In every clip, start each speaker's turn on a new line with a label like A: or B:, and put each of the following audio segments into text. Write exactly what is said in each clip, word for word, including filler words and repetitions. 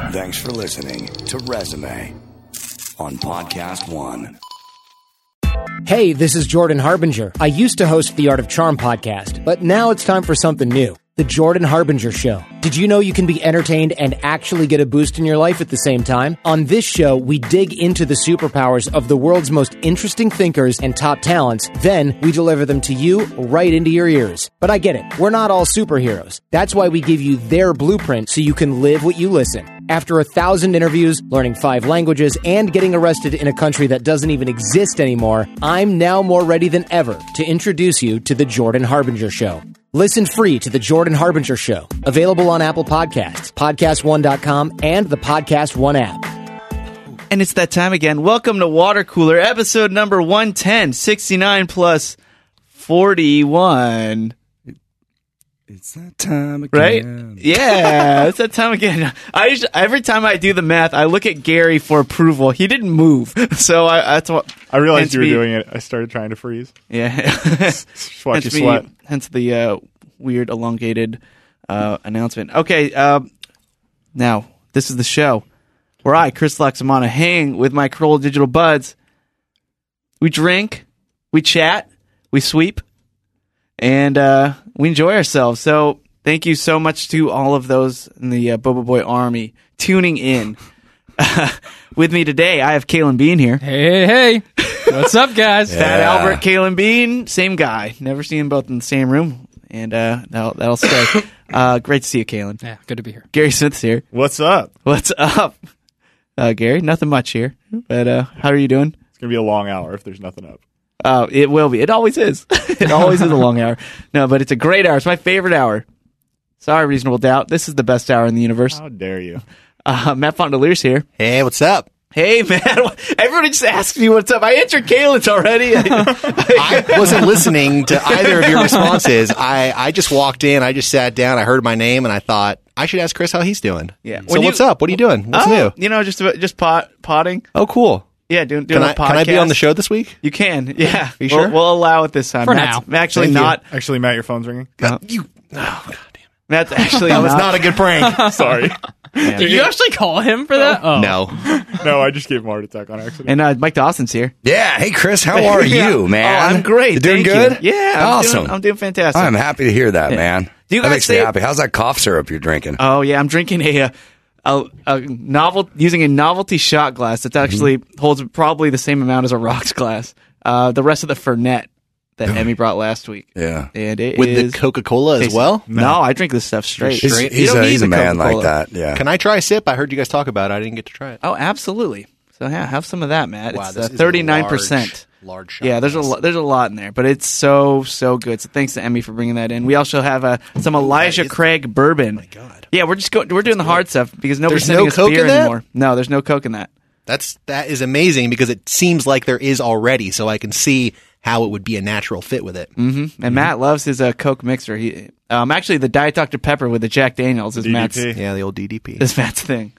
A: Thanks for listening to Resume on Podcast One.
B: Hey, this is Jordan Harbinger. I used to host the Art of Charm podcast, but now it's time for something new. The Jordan Harbinger Show. Did you know you can be entertained and actually get a boost in your life at the same time? On this show, we dig into the superpowers of the world's most interesting thinkers and top talents. Then we deliver them to you right into your ears. But I get it. We're not all superheroes. That's why we give you their blueprint so you can live what you listen. After a thousand interviews, learning five languages, and getting arrested in a country that doesn't even exist anymore, I'm now more ready than ever to introduce you to The Jordan Harbinger Show. Listen free to The Jordan Harbinger Show. Available on Apple Podcasts, podcast one dot com, and the Podcast One app.
C: And it's that time again. Welcome to Water Cooler, episode number one ten, sixty-nine plus forty-one.
A: It's that time again.
C: Right? Yeah, it's that time again. I just, every time I do the math, I look at Gary for approval. He didn't move, so I that's what
D: I realized you were
C: me,
D: doing it. I started trying to freeze.
C: Yeah,
D: Just watch you
C: me,
D: sweat.
C: Hence the uh, weird elongated uh, announcement. Okay, uh, now this is the show where I, Chris Laxamana, hang with my Kroll Digital buds. We drink, we chat, we sweep, and uh, we enjoy ourselves. So thank you so much to all of those in the uh, Boba Boy Army tuning in. With me today, I have Kalen Bean here.
E: Hey, hey, what's up, guys?
C: Yeah. Fat Albert, Kalen Bean, same guy. Never seen them both in the same room, and uh, that'll, that'll stay. uh, great to see you, Kalen.
E: Yeah, good to be here.
C: Gary Smith's here.
D: What's up?
C: What's up? Uh, Gary, nothing much here, but uh, how are you doing?
D: It's going to be a long hour if there's nothing up.
C: Oh, it will be. It always is. It always is a long hour. No, but it's a great hour. It's my favorite hour. Sorry, Reasonable Doubt. This is the best hour in the universe.
D: How dare you?
C: Uh, Matt Fondelier's here.
F: Hey, what's up?
C: Hey, man. Everybody just asks me what's up. I answered Kalen's already.
F: I wasn't listening to either of your responses. I, I just walked in. I just sat down. I heard my name, and I thought, I should ask Chris how he's doing.
C: Yeah.
F: So
C: When
F: what's
C: you-
F: up? What are you doing? What's
C: Oh,
F: new?
C: You know, just just pot, potting.
F: Oh, cool.
C: Yeah, doing, doing
F: Can
C: a
F: I,
C: podcast.
F: can I be on the show this week?
C: You can. Yeah.
F: you
C: we'll,
F: sure?
C: We'll allow it this time.
E: For
C: Matt's,
E: now.
C: Actually
F: Thank you.
C: not.
D: Actually, Matt, your phone's ringing.
C: No.
F: You. Oh, God damn
C: Matt's actually
F: That was
C: not.
F: not a good prank.
D: Sorry.
C: Yeah.
E: Did you actually call him for that? Oh.
F: No.
D: No, I just gave him a heart attack on accident.
C: And uh, Mike Dawson's here.
A: Yeah. Hey, Chris, how are
C: Yeah.
A: you, man?
C: Oh, I'm great.
A: You doing
C: Thank
A: good?
C: you. Yeah. I'm
A: Awesome.
C: Doing, I'm doing fantastic.
A: I'm happy to hear that,
C: Yeah.
A: man.
C: Do you
A: that
C: guys
A: makes me
C: say-
A: happy. How's that cough syrup you're drinking?
C: Oh yeah, I'm drinking a a, a, a novel using a novelty shot glass that actually
A: Mm-hmm.
C: holds probably the same amount as a rocks glass. Uh, the rest of the Fernet that Emmy brought last week.
A: Yeah.
C: And it
F: With
C: is
F: the Coca-Cola as
C: tasty.
F: well?
C: No, I drink this stuff straight.
A: He's,
F: Straight-
A: he's
C: You don't
A: a,
C: need
A: he's
C: the
A: a man like
C: Coca-Cola.
A: that. Yeah.
F: Can I try a sip? I heard you guys talk about it. I didn't get to try it.
C: Oh, absolutely. So yeah, have some of that, Matt.
F: Wow,
C: it's
F: this
C: uh,
F: is a
C: thirty-nine percent.
F: large- Large shot.
C: Yeah, there's a
F: glass.
C: lo- there's a lot in there, but it's so so good. So thanks to Emmy for bringing that in. We also have uh, some Elijah
F: is-
C: Craig bourbon.
F: Oh, my God.
C: Yeah, we're just go- we're doing the hard stuff because nobody's
F: There's
C: sending
F: no
C: us
F: Coke
C: beer
F: in that?
C: anymore. No, there's no Coke in that.
F: That's, that is amazing because it seems like there is already, so I can see how it would be a natural fit with it.
C: Mm-hmm. And Matt loves his uh, Coke mixer. He um actually the Diet Doctor Pepper with the Jack Daniels is
D: D D P.
C: Matt's
F: Yeah, the old D D P.
C: is Matt's thing.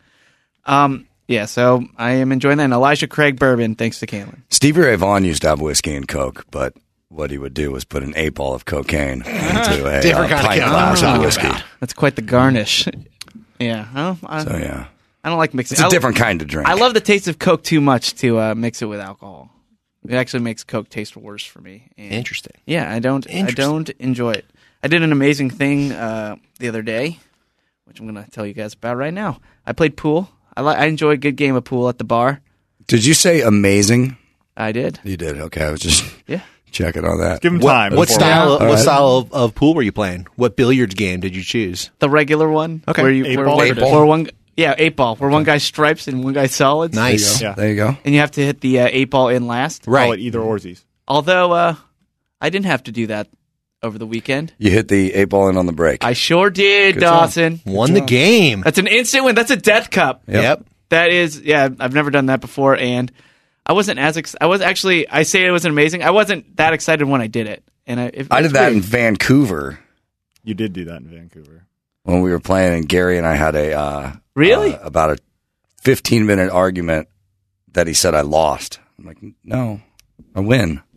C: Um yeah, so I am enjoying that. And Elijah Craig bourbon, thanks to Kalen.
A: Stevie Ray Vaughan used to have whiskey and Coke, but what he would do was put an eight ball of cocaine into a
F: Different
A: uh,
F: kind of
A: pint
F: Coke.
A: glass
F: I'm
A: of
F: talking
A: whiskey.
F: about.
C: That's quite the garnish. Yeah, I, I,
A: So yeah,
C: I don't like mixing.
A: it's a
C: I-
A: different kind of drink.
C: I love the taste of Coke too much to uh, mix it with alcohol. It actually makes Coke taste worse for me. And
F: Interesting.
C: yeah, I don't. I
F: Interesting.
C: don't enjoy it. I did an amazing thing uh, the other day, which I'm going to tell you guys about right now. I played pool. I li- I enjoy a good game of pool at the bar.
A: Did you say amazing?
C: I did.
A: You did. Okay, I was just
C: Yeah.
A: checking on that.
D: Give him
F: What,
D: time.
F: what
D: before-
F: style?
A: All
F: What
A: right.
F: style of, of pool were you playing? What billiards game did you choose?
C: The regular one.
F: Okay.
C: Where you,
D: Eight
C: where
D: ball?
C: one,
D: Eight
F: ball?
C: Where one, yeah, eight ball. Where one guy's stripes and one guy's solids.
F: Nice.
D: Yeah.
A: There you go.
C: And you have to hit the uh, eight ball in last.
D: Call
F: Right.
D: it either orsies.
C: Although uh, I didn't have to do that over the weekend.
A: You hit the eight ball in on the break.
C: I sure did,
A: Good job.
C: Dawson.
F: Won the game.
C: That's an instant win. That's a death cup.
F: Yep.
C: That is, yeah, I've never done that before, and I wasn't as ex- I was actually. I say it wasn't amazing. I wasn't that excited when I did it, and I. It,
A: I
C: it's
A: did that
C: weird.
A: in Vancouver
D: You did do that in Vancouver.
A: when we were playing, and Gary and I had a uh,
C: Really?
A: uh, about a fifteen minute argument that he said I lost. I'm like, no, I win.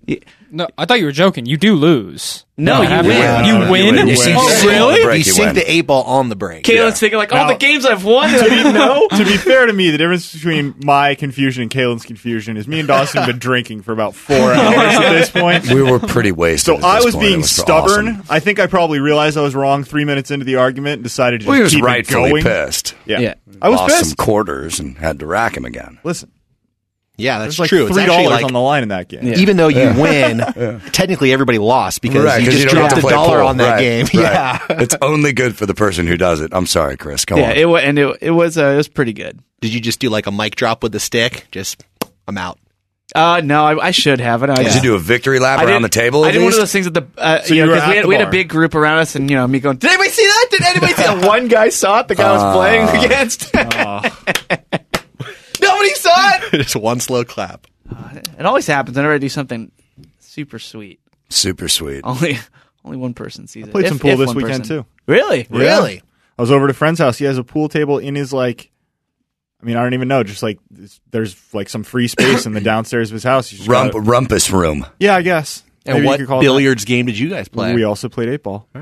E: No, I thought you were joking. You do lose.
C: No,
E: That
C: you
E: happens.
C: win.
E: You
A: No, no,
E: win?
A: you win.
F: You
A: Oh,
F: sink,
A: really?
F: You
A: Break, you
F: sink
A: win.
F: the eight ball on the break.
C: Caitlin's thinking like,
D: Now-
C: all the games I've won, I didn't know.
D: To be fair to me, the difference between my confusion and Kaylin's confusion is me and Dawson have been drinking for about four hours at this point.
A: We were pretty wasted.
D: So
A: at
D: I
A: this
D: was
A: point. It
D: being
A: was
D: stubborn.
A: awesome.
D: I think I probably realized I was wrong three minutes into the argument and decided to just
A: Well, he was
D: keep it
A: rightfully
D: going.
A: pissed.
D: Yeah.
C: Yeah.
D: I was
A: Lost
D: pissed.
A: some quarters and had to rack him again.
D: Listen,
F: Yeah, that's
D: there's like
F: true. It's
D: three
F: actually
D: dollars
F: like,
D: on the line in that game.
C: Yeah.
F: even though you win, technically everybody lost because
A: Right,
F: you
A: 'cause
F: just
A: don't get
F: dropped
A: to
F: a
A: play
F: dollar
A: pool.
F: on that
A: Right,
F: game.
A: right.
F: Yeah.
A: It's only good for the person who does it. I'm sorry, Chris. Come
C: Yeah,
A: on.
C: it was, and it, it was uh, it was pretty good.
F: Did you just do like a mic drop with the stick? Just, I'm out.
C: Uh, no, I, I should have it. I
A: Did
C: just,
A: you do a victory lap
C: I
A: around
C: did-
A: the table?
C: I
A: at
C: did one of
A: least?
C: those things at the uh,
D: So
C: you
D: you
C: know,
D: were
C: 'cause
D: at
C: we had
D: the
C: we had a
D: bar.
C: big group around us, and you know me going, did anybody see that? Did anybody see that? One guy saw it. The guy was playing against. Nobody saw it.
F: Just one slow clap.
C: It always happens whenever I do something super sweet.
A: Super sweet.
C: Only only one person sees it.
D: Played
C: If-
D: some pool
C: if
D: this
C: one
D: weekend
C: person.
D: too.
C: Really?
F: Really?
D: I was over at a friend's house. He has a pool table in his like. I mean, I don't even know. Just like this- there's like some free space in the downstairs of his house. He's just
A: Rump,
D: got-
A: rumpus room.
D: yeah, I guess.
F: And
D: Maybe you
F: what
D: could call it
F: billiards game did you guys
D: that.
F: play?
D: We also played eight ball.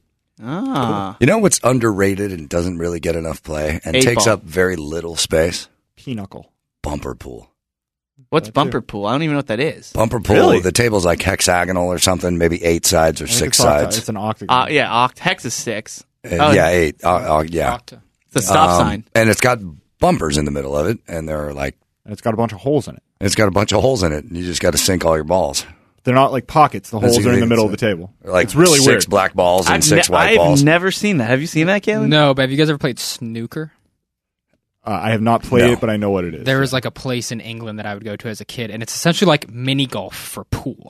C: Ah.
A: You know what's underrated and doesn't really get enough play and
C: Eight
A: takes
C: ball.
A: up very little space?
D: Pinochle.
A: Bumper pool.
C: What's
D: That
C: bumper pool? I don't even know what that is.
A: Bumper pool.
D: Really?
A: The table's like hexagonal or something, maybe eight sides or
D: I think
A: six
D: it's octa-
A: sides.
D: It's an octagon.
C: Uh, yeah, oct- hex is six.
A: Uh,
C: Oh,
A: yeah, eight. Uh, uh, yeah.
E: Octa.
C: It's a stop
A: Um,
C: sign.
A: And it's got bumpers in the middle of it, and they're like,
D: And it's got a bunch of holes in it.
A: it's got a bunch of holes in it, and you just got to sink all your balls.
D: They're not like pockets. The
A: That's
D: holes are in the
A: unique.
D: middle of the table.
A: Like
D: it's really
A: six
D: weird.
A: black balls and
C: I've,
A: six
C: ne-
A: white
C: I've
A: balls.
C: never seen that. Have you seen that, Caitlin?
E: No, but have you guys ever played snooker?
D: Uh, I have not played
A: No.
D: it, but I know what it is.
E: There was like a place in England that I would go to as a kid, and it's essentially like mini golf for pool.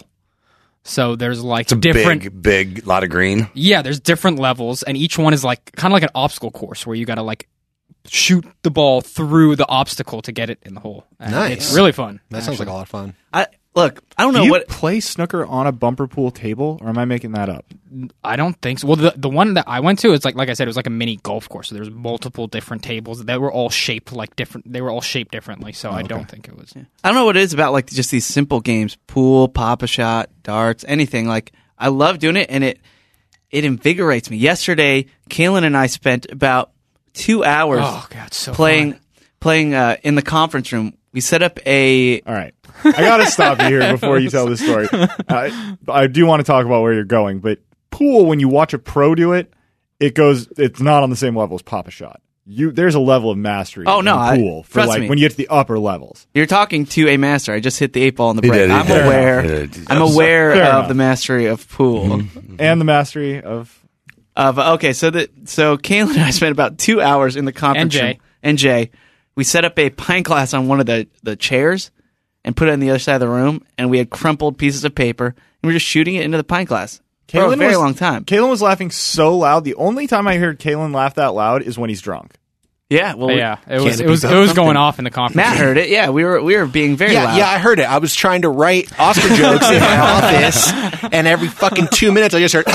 E: So there's like
A: it's a
E: different,
A: big, big lot of green.
E: yeah, there's different levels, and each one is like kind of like an obstacle course where you got to like shoot the ball through the obstacle to get it in the hole. And
F: Nice.
E: It's really fun.
F: That sounds like
E: actually.
F: a lot of fun.
C: I, look, I don't
D: Do
C: know
D: you
C: what.
D: play snooker on a bumper pool table, or am I making that up?
E: I don't think so. Well, the the one that I went to is like like I said, it was like a mini golf course. So there was multiple different tables that were all shaped like different. They were all shaped differently. So I don't think it was.
C: I don't know what it is about like just these simple games, pool, pop a shot, darts, anything. Like I love doing it, and it it invigorates me. Yesterday, Kaylin and I spent about two hours
E: Oh god, so
C: playing
E: fun.
C: playing uh, in the conference room. We set up a
D: All right. I got to stop you here before you tell this story. I, I do want to talk about where you're going, but pool, when you watch a pro do it, it goes, it's not on the same level as pop a shot. You, there's a level of mastery
C: Oh, no, I-
D: in pool for
C: trust
D: like
C: me.
D: when you get to the upper levels.
C: You're talking to a master. I just hit the eight ball in the
A: He
C: break.
A: did, he
C: I'm
A: did.
C: aware.
A: He did.
C: I'm aware
D: Fair
C: of
D: enough.
C: the mastery of pool.
D: And the mastery of
C: Of okay, so that so Kaylin and I spent about two hours in the conference
E: And Jay.
C: room. And Jay, we set up a pint glass on one of the, the chairs and put it on the other side of the room, and we had crumpled pieces of paper, and we were just shooting it into the pint glass for a
D: Kaylin
C: very
D: was-
C: long time.
D: Kaylin was laughing so loud. The only time I heard Kaylin laugh that loud is when he's drunk.
C: Yeah, well,
E: yeah, it was
F: Can't
E: it was
F: beat
E: it was
F: that.
E: going off in the conference.
C: Matt heard it. Yeah, we were we were being very
F: Yeah,
C: loud.
F: yeah, I heard it. I was trying to write Oscar jokes in my office, and every fucking two minutes I just heard,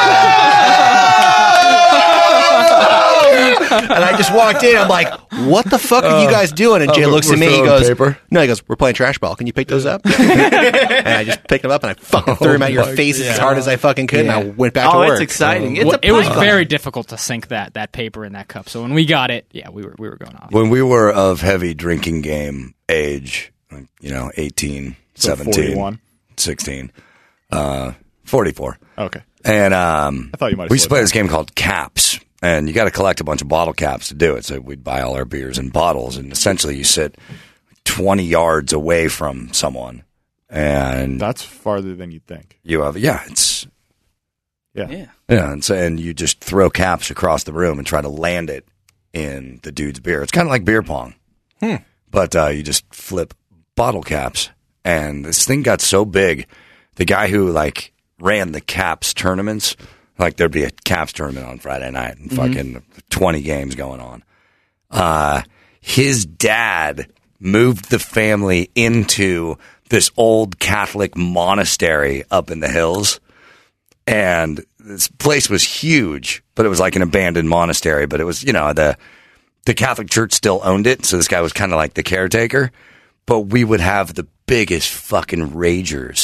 F: and I just walked in. I'm like, "What the fuck are you guys doing?" And Jay
A: we're-
F: looks
A: we're
F: at me. He
A: throwing
F: goes,
A: paper?
F: "No," he goes, "We're playing trash ball. Can you pick those up?" And I just picked them up and I fucking threw them at your
A: my
F: faces as hard as I fucking could, and I went back
C: oh,
F: to work.
C: it's exciting. It's
E: Well,
C: a
E: it was
C: pint glass.
E: very difficult to sink that that paper in that cup. So when we got it, yeah, we were we were going off.
A: When we were of heavy drinking game age, like, you know, eighteen,
D: So
A: seventeen,
D: forty-one.
A: sixteen, uh, forty-four.
D: Okay.
A: And um,
D: I thought you might have
A: we used to
D: slowed
A: play
D: down.
A: this game called Caps, and you got to collect a bunch of bottle caps to do it. So we'd buy all our beers in bottles, and essentially you sit twenty yards away from someone, and
D: That's farther than you'd think.
A: you have yeah, it's
D: Yeah.
C: Yeah.
A: yeah, and so and you just throw caps across the room and try to land it in the dude's beer. It's kind of like beer pong,
F: Hmm.
A: but uh, you just flip bottle caps, and this thing got so big. The guy who like ran the caps tournaments, like there'd be a caps tournament on Friday night, and fucking twenty games going on. Uh, his dad moved the family into this old Catholic monastery up in the hills. And this place was huge, but it was like an abandoned monastery. But it was, you know, the the Catholic Church still owned it, so this guy was kind of like the caretaker. But we would have the biggest fucking ragers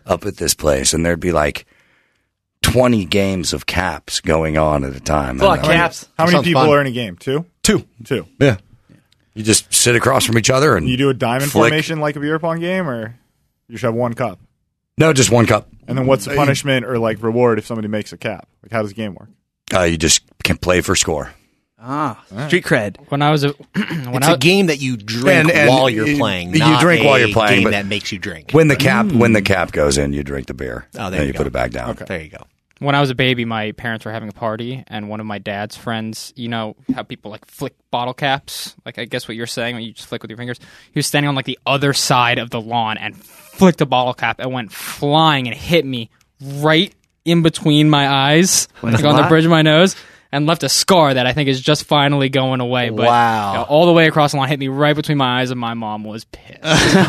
A: up at this place, and there'd be like twenty games of caps going on at a time.
C: Well,
A: And, uh,
C: caps.
D: How many
F: Sounds
D: people
F: fun.
D: are in a game? Two?
A: Two.
D: Two.
A: Yeah. You just sit across from each other and
D: You do a diamond
A: flick.
D: formation like a beer pong game, or you just have one cup?
A: No, just one cup.
D: And then what's the punishment or like reward if somebody makes a cap? Like how does the game work?
A: Uh, you just can play for score.
C: Ah, street cred.
E: When I was a when
F: It's
E: I
F: a game that you drink
A: And- and
F: while you're
A: you-
F: playing.
A: you
F: not
A: drink
F: a
A: while you're playing,
F: game
A: but-
F: that makes you drink.
A: When the cap when the cap goes in, you drink the beer.
F: Oh, there
A: then
F: you
A: you
F: go.
A: put it back down.
D: Okay.
F: There you go.
E: when I was a baby, my parents were having a party, and one of my dad's friends, you know how people like flick bottle caps, like I guess what you're saying, when you just flick with your fingers. He was standing on like the other side of the lawn and flicked a bottle cap and went flying and hit me right in between my eyes, like on the bridge of my nose, and left a scar that I think is just finally going away. But,
F: Wow.
E: you know, all the way across the line, hit me right between my eyes, and my mom was pissed.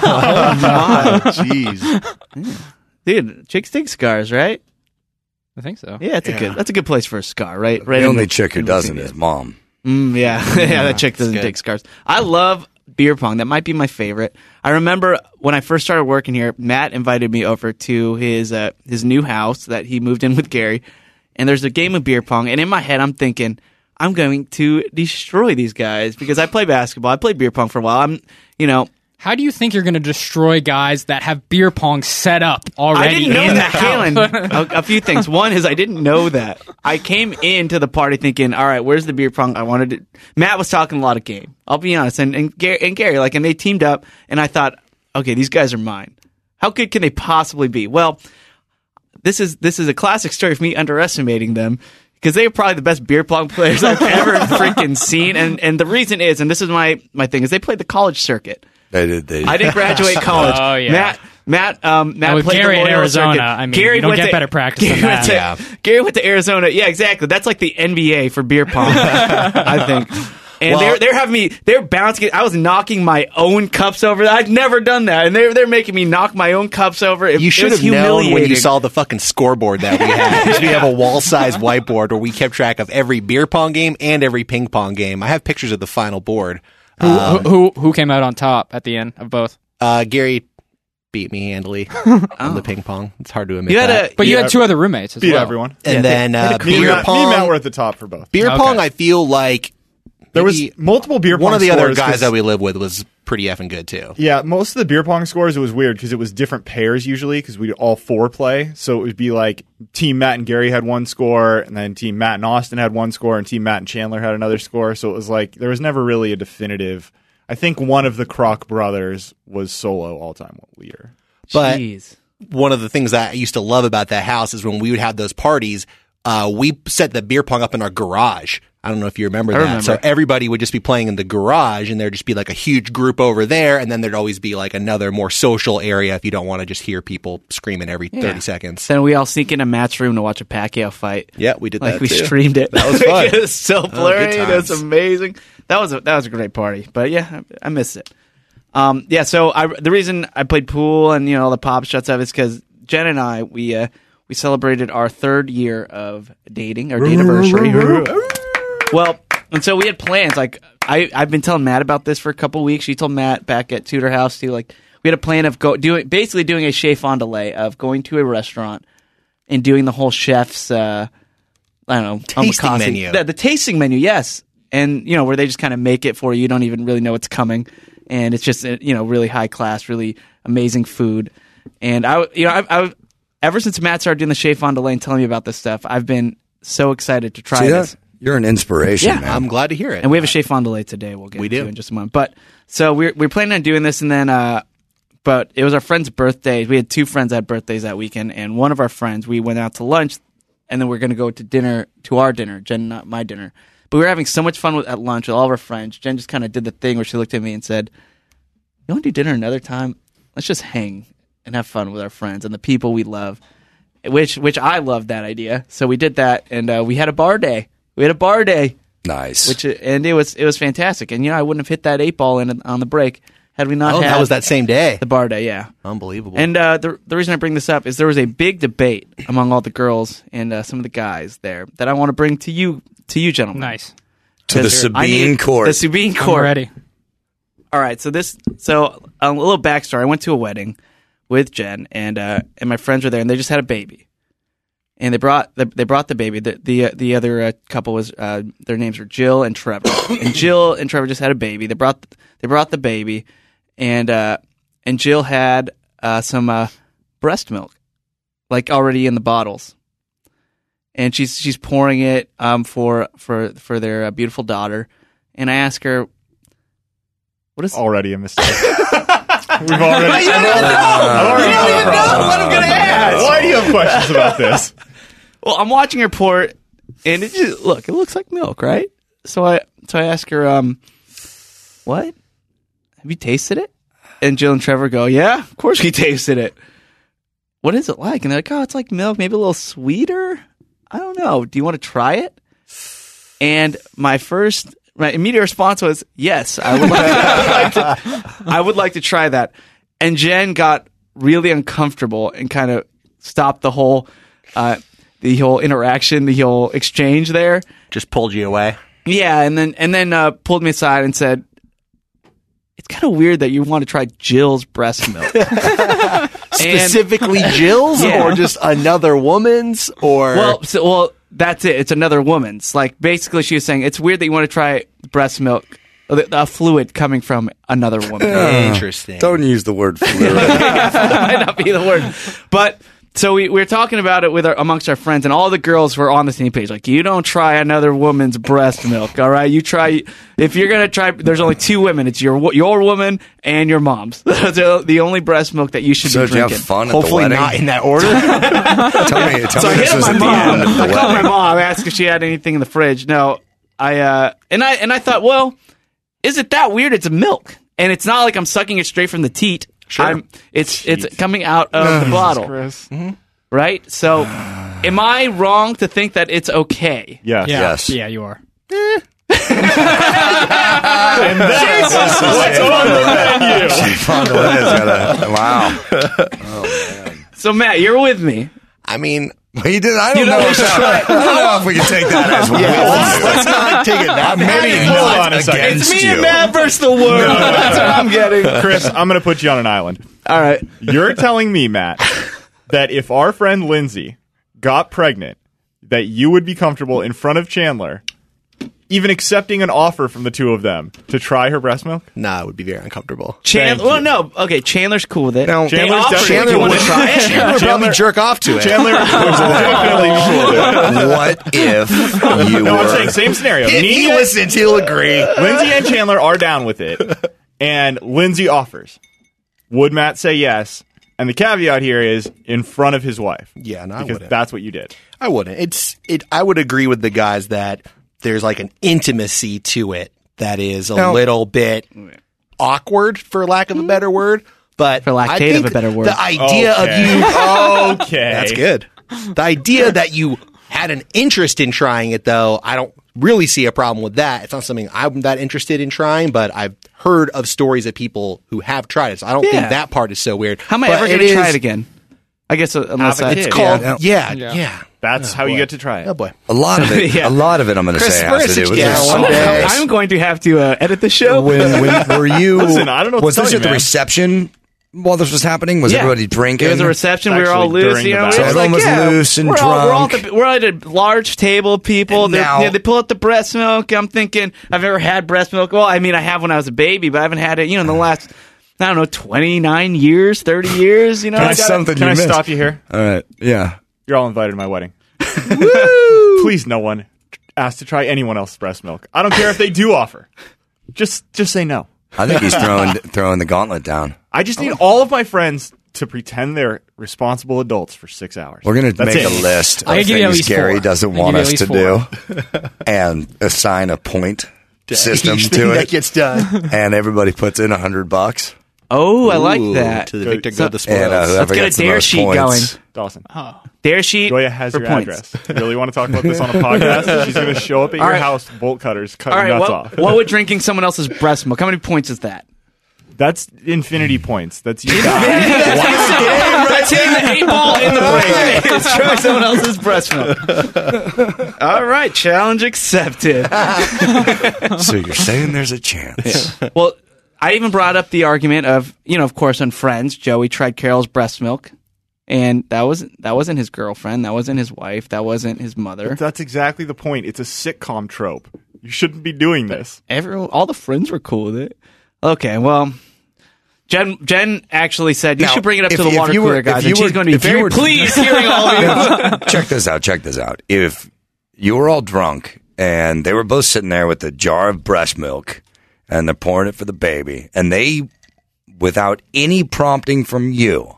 F: Oh, jeez.
C: Dude, chicks take scars, right?
E: I think so.
C: Yeah, it's a good. That's a good place for a scar, right? Right.
A: The
C: in
A: only
C: the-
A: chick who
C: in the
A: doesn't
C: finger.
A: is mom.
C: Mm, yeah, yeah, that chick doesn't
F: good.
C: take scars. I love beer pong. That might be my favorite. I remember when I first started working here, Matt invited me over to his uh, his new house that he moved in with Gary, and there's a game of beer pong. And in my head, I'm thinking, I'm going to destroy these guys because I play basketball. I played beer pong for a while. I'm, you know.
E: How do you think you're going to destroy guys that have beer pong set up already?
C: I didn't know
E: in
C: that,
E: the house?
C: Kalen. a, a few things. One is I didn't know that. I came into the party thinking, all right, where's the beer pong? I wanted to. Matt was talking a lot of game. I'll be honest, and and Gary, and Gary, like, and they teamed up, and I thought, okay, these guys are mine. How good can they possibly be? Well, this is this is a classic story of me underestimating them. Because they are probably the best beer pong players I've ever freaking seen, and and the reason is, and this is my my thing, is they played the college circuit.
A: They did. They,
C: I didn't graduate college.
E: Oh, yeah.
C: Matt, Matt, um, Matt
E: And with
C: played
E: Gary
C: the
E: in
C: Loyola
E: Arizona,
C: circuit.
E: I mean,
C: Gary
E: you don't
C: went
E: get
C: to-
E: better practice
C: Gary
E: than
C: went
E: that.
C: to- Gary went to Arizona. Yeah, exactly. That's like the N B A for beer pong, I think. And
F: Well-
C: they're they're having me. They're bouncing. it. I was knocking my own cups over. I'd never done that, and they're they're making me knock my own cups over. It,
F: You
C: it
F: should
C: was
F: have known when you
C: humiliating.
F: saw the fucking scoreboard that we had. Because we have a wall-sized whiteboard where we kept track of every beer pong game and every ping pong game. I have pictures of the final board.
E: Who, who who came out on top at the end of both?
F: Uh, Gary beat me handily on the ping pong. It's hard to admit
C: You had
F: that.
C: a
E: But you
D: Yeah,
E: had two other roommates as
D: Beat
E: well.
D: everyone.
F: and
C: Yeah,
F: then
C: they- they
F: uh,
C: had a
D: Me and,
F: beer
D: Matt, me and
F: pong.
D: Matt were at the top for both.
F: Beer
E: Okay.
F: pong, I feel like
D: There was
F: maybe
D: multiple beer pong
F: one of the other
D: scores
F: guys
D: 'cause-
F: that we live with was pretty effing good too.
D: Yeah, most of the beer pong scores, it was weird because it was different pairs usually because we'd all four play. So it would be like Team Matt and Gary had one score, and then Team Matt and Austin had one score, and Team Matt and Chandler had another score. So it was like there was never really a definitive. I think one of the Kroc brothers was solo all time leader.
F: But
C: Jeez.
F: one of the things that I used to love about that house is when we would have those parties, uh, we set the beer pong up in our garage. I don't know if you remember that.
C: remember.
F: So everybody would just be playing in the garage, and there'd just be like a huge group over there, and then there'd always be like another more social area if you don't want to just hear people screaming every thirty seconds.
C: Then we all sneak into Matt's room to watch a Pacquiao fight.
F: Yeah, we did
C: Like
F: that
C: we
F: too.
C: streamed it.
F: That was fun.
C: It was so blurry.
F: good
C: It was
F: times.
C: amazing. That was a, that was a great party. But yeah, I, I missed it. Um, yeah. So I, the reason I played pool and you know all the pop shots of it is because Jen and I we uh, we celebrated our third year of dating, our date anniversary. Well, and so we had plans. Like I I've been telling Matt about this for a couple weeks. She told Matt back at Tudor House too. Like we had a plan of go doing basically doing a chez fond delay of going to a restaurant and doing the whole chef's uh, I don't know
F: Tasting
C: omakase.
F: menu.
C: The, the tasting menu, yes, and you know where they just kind of make it for you. You don't even really know what's coming, and it's just uh, you know really high class, really amazing food. And I, you know, I, I ever since Matt started doing the chez fond delay and telling me about this stuff, I've been so excited to try
A: See
C: this.
A: that? You're an inspiration,
C: Yeah,
A: man.
F: I'm glad to hear it.
C: And we have a chez fond delay today. We'll get
F: We
C: into
F: do.
C: in just a moment. But so we're we're planning on doing this, and then uh, but it was our friend's birthday. We had two friends that had birthdays that weekend, and one of our friends we went out to lunch, and then we are going to go to dinner to our dinner, Jen, not my dinner. But we were having so much fun with, at lunch with all of our friends. Jen just kind of did the thing where she looked at me and said, "You want to do dinner another time? Let's just hang and have fun with our friends and the people we love." Which which I loved that idea. So we did that, and uh, we had a bar day. We had a bar day.
A: Nice.
C: Which and it was it was fantastic, and you know I wouldn't have hit that eight ball in on the break had we not
F: oh,
C: had
F: that was that same day.
C: the bar day, yeah.
F: Unbelievable.
C: And uh, the the reason I bring this up is there was a big debate among all the girls and uh, some of the guys there that I want to bring to you to you gentlemen.
E: Nice.
A: to the
C: Because I
A: Sabine
C: need-
A: Court.
C: The Sabine
E: I'm
C: Court.
E: ready.
C: All right, so this so a little backstory. I went to a wedding with Jen, and uh, and my friends were there, and they just had a baby, and they brought the, they brought the baby. The the uh, the other uh, couple was uh, their names were Jill and Trevor, and Jill and Trevor just had a baby. They brought they brought the baby, and uh, and Jill had uh, some uh, breast milk, like already in the bottles. And she's she's pouring it um, for for for their uh, beautiful daughter, and I ask her, "What is
D: Already a mistake. We've already.
C: You don't
D: I've
C: even know.
D: already
C: You
D: got
C: don't
D: a
C: even know
D: problem.
C: what I'm gonna ask.
D: Why do you have questions about this?
C: Well, I'm watching her pour it, and it just look. It looks like milk, right? So I so I ask her, um, "What? Have you tasted it?" And Jill and Trevor go, "Yeah, of course we tasted it. What is it like?" And they're like, "Oh, it's like milk, maybe a little sweeter. I don't know. Do you want to try it?" And my first, my immediate response was, "Yes, I would like to, I would like to, I would like to try that." And Jen got really uncomfortable and kind of stopped the whole, uh, the whole interaction, the whole exchange there.
F: Just pulled you away.
C: Yeah, and then and then uh, pulled me aside and said, "It's kind of weird that you want to try Jill's breast milk."
F: Specifically Jill's
C: Yeah.
F: or just another woman's or
C: Well, so, well, that's it. It's another woman's. Like, basically, she was saying it's weird that you want to try breast milk, a, a fluid coming from another woman.
F: interesting.
A: Don't use the word fluid.
C: That might not be the word, but. So we, we were talking about it with our, amongst our friends, and all the girls were on the same page. Like, you don't try another woman's breast milk, all right? You try if you're gonna try. There's only two women. It's your your woman and your mom's. That's the only breast milk that you should
A: So
C: be
A: did you
C: drinking.
A: have fun at
F: Hopefully
A: the wedding?
F: not in that order.
A: Tell me, tell
C: So I
A: me
C: hit
A: this
C: up
A: was
C: my
A: at the
C: mom.
A: end of the
C: I called my
A: wedding.
C: mom, asked if she had anything in the fridge. No, I uh, and I and I thought, well, is it that weird? It's milk, and it's not like I'm sucking it straight from the teat.
F: Sure.
C: I'm, it's it's coming out of the bottle,
D: Chris.
C: right? So, am I wrong to think that it's okay?
D: Yes.
E: Yeah,
A: Yes.
E: yeah, you are.
D: And that's what's on the menu.
A: Fondue is gonna, wow.
C: So, Matt, you're with me.
F: I mean,
A: Well, you did. I don't
C: You know,
A: know.
C: we
A: if
C: should
A: that- I don't know if we can take that as well.
F: let's, let's not take it that
A: Maybe
D: Hold
A: not
D: on a second.
A: against
C: It's me
A: you.
C: and Matt versus the world. That's what I'm getting.
D: Chris, I'm going to put you on an island.
C: All right.
D: You're telling me, Matt, that if our friend Lindsay got pregnant, that you would be comfortable in front of Chandler, even accepting an offer from the two of them to try her breast milk?
F: Nah, it would be very uncomfortable.
C: Chandler.
D: Thank
C: Well,
D: you.
C: no. Okay, Chandler's cool with it.
F: No,
C: They
D: Chandler's
C: offered it.
D: definitely
C: Do you
D: cool
C: want
D: with
C: to
D: it.
C: try it?
F: Chandler would probably jerk off to it.
D: Chandler would definitely be cool with it.
A: What if you
D: No, I'm
A: were?
D: saying same scenario.
F: If he
D: Nina,
F: listens, he'll agree.
D: Lindsay and Chandler are down with it, and Lindsay offers. Would Matt say yes? And the caveat here is in front of his wife.
F: Yeah, no, I
D: because
F: wouldn't.
D: that's what you did.
F: I wouldn't. It's it. I would agree with the guys that there's like an intimacy to it that is a
A: Now-
F: little bit awkward, for lack of a better word. But
C: For lack
F: I
C: of
F: think
C: a better word.
F: the idea
D: Okay.
F: of you.
D: Okay.
F: That's good. The idea that you had an interest in trying it, though, I don't really see a problem with that. It's not something I'm that interested in trying, but I've heard of stories of people who have tried it. So I don't
C: Yeah.
F: think that part is so weird.
C: How am I
F: But
C: ever going
F: it
C: to try
F: is-
C: it again? I guess uh, unless
D: Have a
C: I,
D: kid.
F: It's called,
A: Yeah.
F: yeah, yeah.
E: Yeah.
D: That's how you get to try it.
F: Oh, boy.
A: A lot of it.
C: Yeah.
A: A lot of it. I'm going to
F: Chris
A: say has to
F: Bursic,
A: do with
F: yeah,
A: this.
F: one day.
C: I'm going to have to uh, edit the show.
A: When, when were you?
D: Listen, I don't know what to
A: Was
D: tell
A: this
D: you,
A: at the
D: man.
A: reception while this was happening? Was
C: Yeah.
A: everybody drinking?
C: It was a reception. We were all
D: Actually,
C: loose.
D: during
C: You
D: the
C: know,
D: vow.
C: it
A: So
C: was
A: everyone
C: like,
A: was
C: yeah,
A: loose and
C: we're all, we're, all at
A: drunk.
C: the, we're at a large table of people.
A: And
C: They're-
A: now-
C: yeah, they pull out the breast milk. I'm thinking, I've never had breast milk. Well, I mean, I have when I was a baby, but I haven't had it, you know, in the last, I don't know, twenty-nine years, thirty years. You know, I
A: That's
C: gotta-
A: something
D: Can
A: you
D: I
A: missed.
D: stop you here?
A: All right. Yeah.
D: You're all invited to my wedding. Please, no one asked to try anyone else's breast milk. I don't care if they do offer. Just, just say no.
A: I think he's throwing throwing the gauntlet down.
D: I just need all of my friends to pretend they're responsible adults for six hours.
A: We're going to
D: That's
A: make
D: it.
A: a list of
E: I can give you at
A: things
E: least
A: Gary
E: four.
A: doesn't
E: I can
A: want
E: give you
A: us
E: at
A: to
E: least
A: do and assign a point system
F: Each
A: to
F: thing that
A: it.
F: gets done.
A: And everybody puts in a hundred bucks.
C: Oh, I like
F: Ooh,
C: that.
F: To the
D: Good.
F: victor
D: So-
F: go the spoils.
A: And uh, whoever
C: Let's get a
A: gets the
C: dare
A: most
C: sheet
A: points.
D: Dawson.
C: Dare sheet
D: Goya has
C: for
D: your
C: points.
D: address. You really want to talk about this on a podcast? She's going to show up at
C: All
D: your
C: right.
D: house, bolt cutters, cut
C: All
D: your
C: right,
D: nuts
C: what,
D: off.
C: what would drinking someone else's breast milk? How many points is that?
D: That's infinity points. That's you.
C: That's hitting the eight ball in the brain. It's trying someone else's breast milk. All right, challenge accepted.
A: So you're saying there's a chance.
C: Well, I even brought up the argument of, you know, of course, on Friends, Joey tried Carol's breast milk, and that wasn't that wasn't his girlfriend, that wasn't his wife, that wasn't his mother.
D: That's exactly the point. It's a sitcom trope. You shouldn't be doing this.
C: Everyone, all the friends were cool with it. Okay, well, Jen Jen actually said you
A: Now,
C: should bring it up
A: if-
C: to the
A: if
C: water
A: you were-
C: cooler
A: if
C: guys,
A: you
C: and she's
A: were-
C: going to be
A: if you
C: very
A: were-
C: pleased hearing all of you.
A: Check this out. Check this out. If you were all drunk and they were both sitting there with a jar of breast milk and they're pouring it for the baby, and they, without any prompting from you,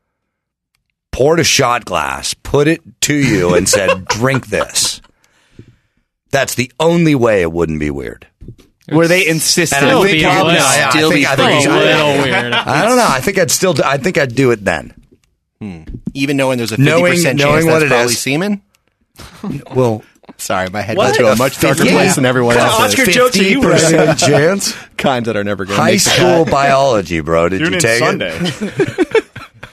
A: poured a shot glass, put it to you, and said, "Drink this." That's the only way it wouldn't be weird.
C: Where they insisted.
A: And I
E: Still
A: think
E: be
A: probably-
E: a little-
A: I- I
F: still
A: think-
F: be
A: I think
E: a
A: it's-
E: little weird.
A: I don't know. I think I'd still. do- I think I'd do it then.
F: Even knowing there's a fifty
A: Knowing-
F: percent
A: knowing
F: chance
A: what
F: that's
A: it
F: probably
A: is.
F: semen.
A: Well,
F: Sorry, my head
C: What?
F: went to a much darker
A: Yeah.
F: place than everyone
C: What
F: else's.
C: Oscar jokes are you
A: fifty percent chance.
F: Kinds that are never going to
A: High
F: make the
A: school
F: cut.
A: biology, bro. Did
D: Tune
A: you
D: in
A: take
D: Sunday.
A: it?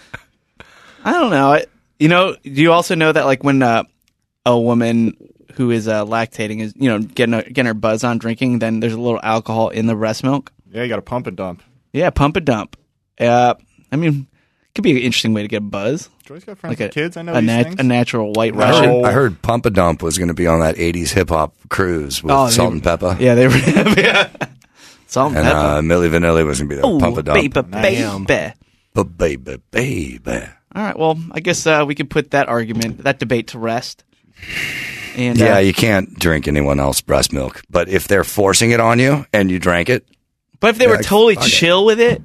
C: I don't know. I, you know, do you also know that like when uh, a woman who is uh, lactating is, you know, getting a, getting her buzz on drinking, then there's a little alcohol in the breast milk?
D: Yeah, you got to pump and dump.
C: Yeah, pump and dump. Uh, I mean, it could be an interesting way to get a buzz.
D: Joy's got friends
C: Like a
D: with kids. I know
C: a,
D: these
C: nat-
D: things.
C: a natural white
A: I
C: Russian.
A: heard, I heard Pump a Dump was going to be on that eighties hip hop cruise with
C: Oh, they-
A: Salt and Pepper.
C: Yeah, they were. yeah. Salt and,
A: And
C: pepper.
A: uh, Milli Vanilli was going to be there.
C: Ooh,
A: Pump a
C: baby,
A: Dump.
F: Damn.
C: baby.
A: But baby, baby.
C: All right. Well, I guess uh, we could put that argument, that debate, to rest. And
A: Yeah,
C: uh,
A: you can't drink anyone else's breast milk. But if they're forcing it on you and you drank it,
C: but if they were
A: Yeah,
C: totally
A: fuck it.
C: chill with it,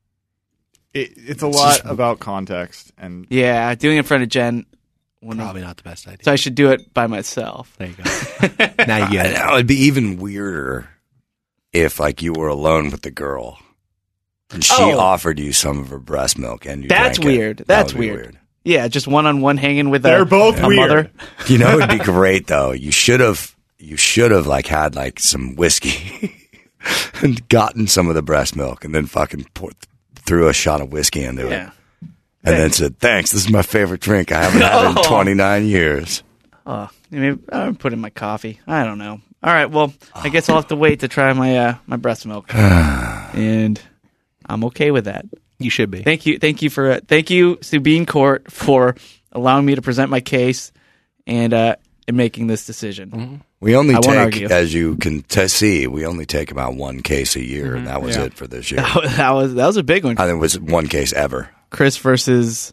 D: It, it's a lot about context, and
C: yeah, doing it in front of Jen. wouldn't-
F: Probably not the best idea.
C: So I should do it by myself.
F: There you go. Now you get it.
A: it would be even weirder if like you were alone with the girl and she
C: Oh.
A: offered you some of her breast milk and you
C: That's
A: drank it.
C: weird.
A: That
C: That's
A: would be
C: weird. Yeah, just one on one hanging with a,
D: they're both
C: a
D: weird.
C: mother.
A: You know, it'd be great though. You should have, you should have like had like some whiskey and gotten some of the breast milk and then fucking poured, threw a shot of whiskey into
C: Yeah.
A: it and then said, "Thanks, this is my favorite drink. I haven't had it in twenty-nine years."
C: Oh, maybe I'll put in my coffee. I don't know. All right. Well, I guess I'll have to wait to try my uh, my breast milk, and I'm okay with that.
F: You should be.
C: Thank you, thank you for uh, thank you, Sabine Court, for allowing me to present my case and uh, in making this decision.
A: We only
C: I won't
A: take,
C: argue.
A: as you can t- see, we only take about one case a year,
C: Mm-hmm.
A: and that was
D: Yeah.
A: it for this year.
C: That was, that was that was a big one.
A: I think it was one case ever.
C: Chris versus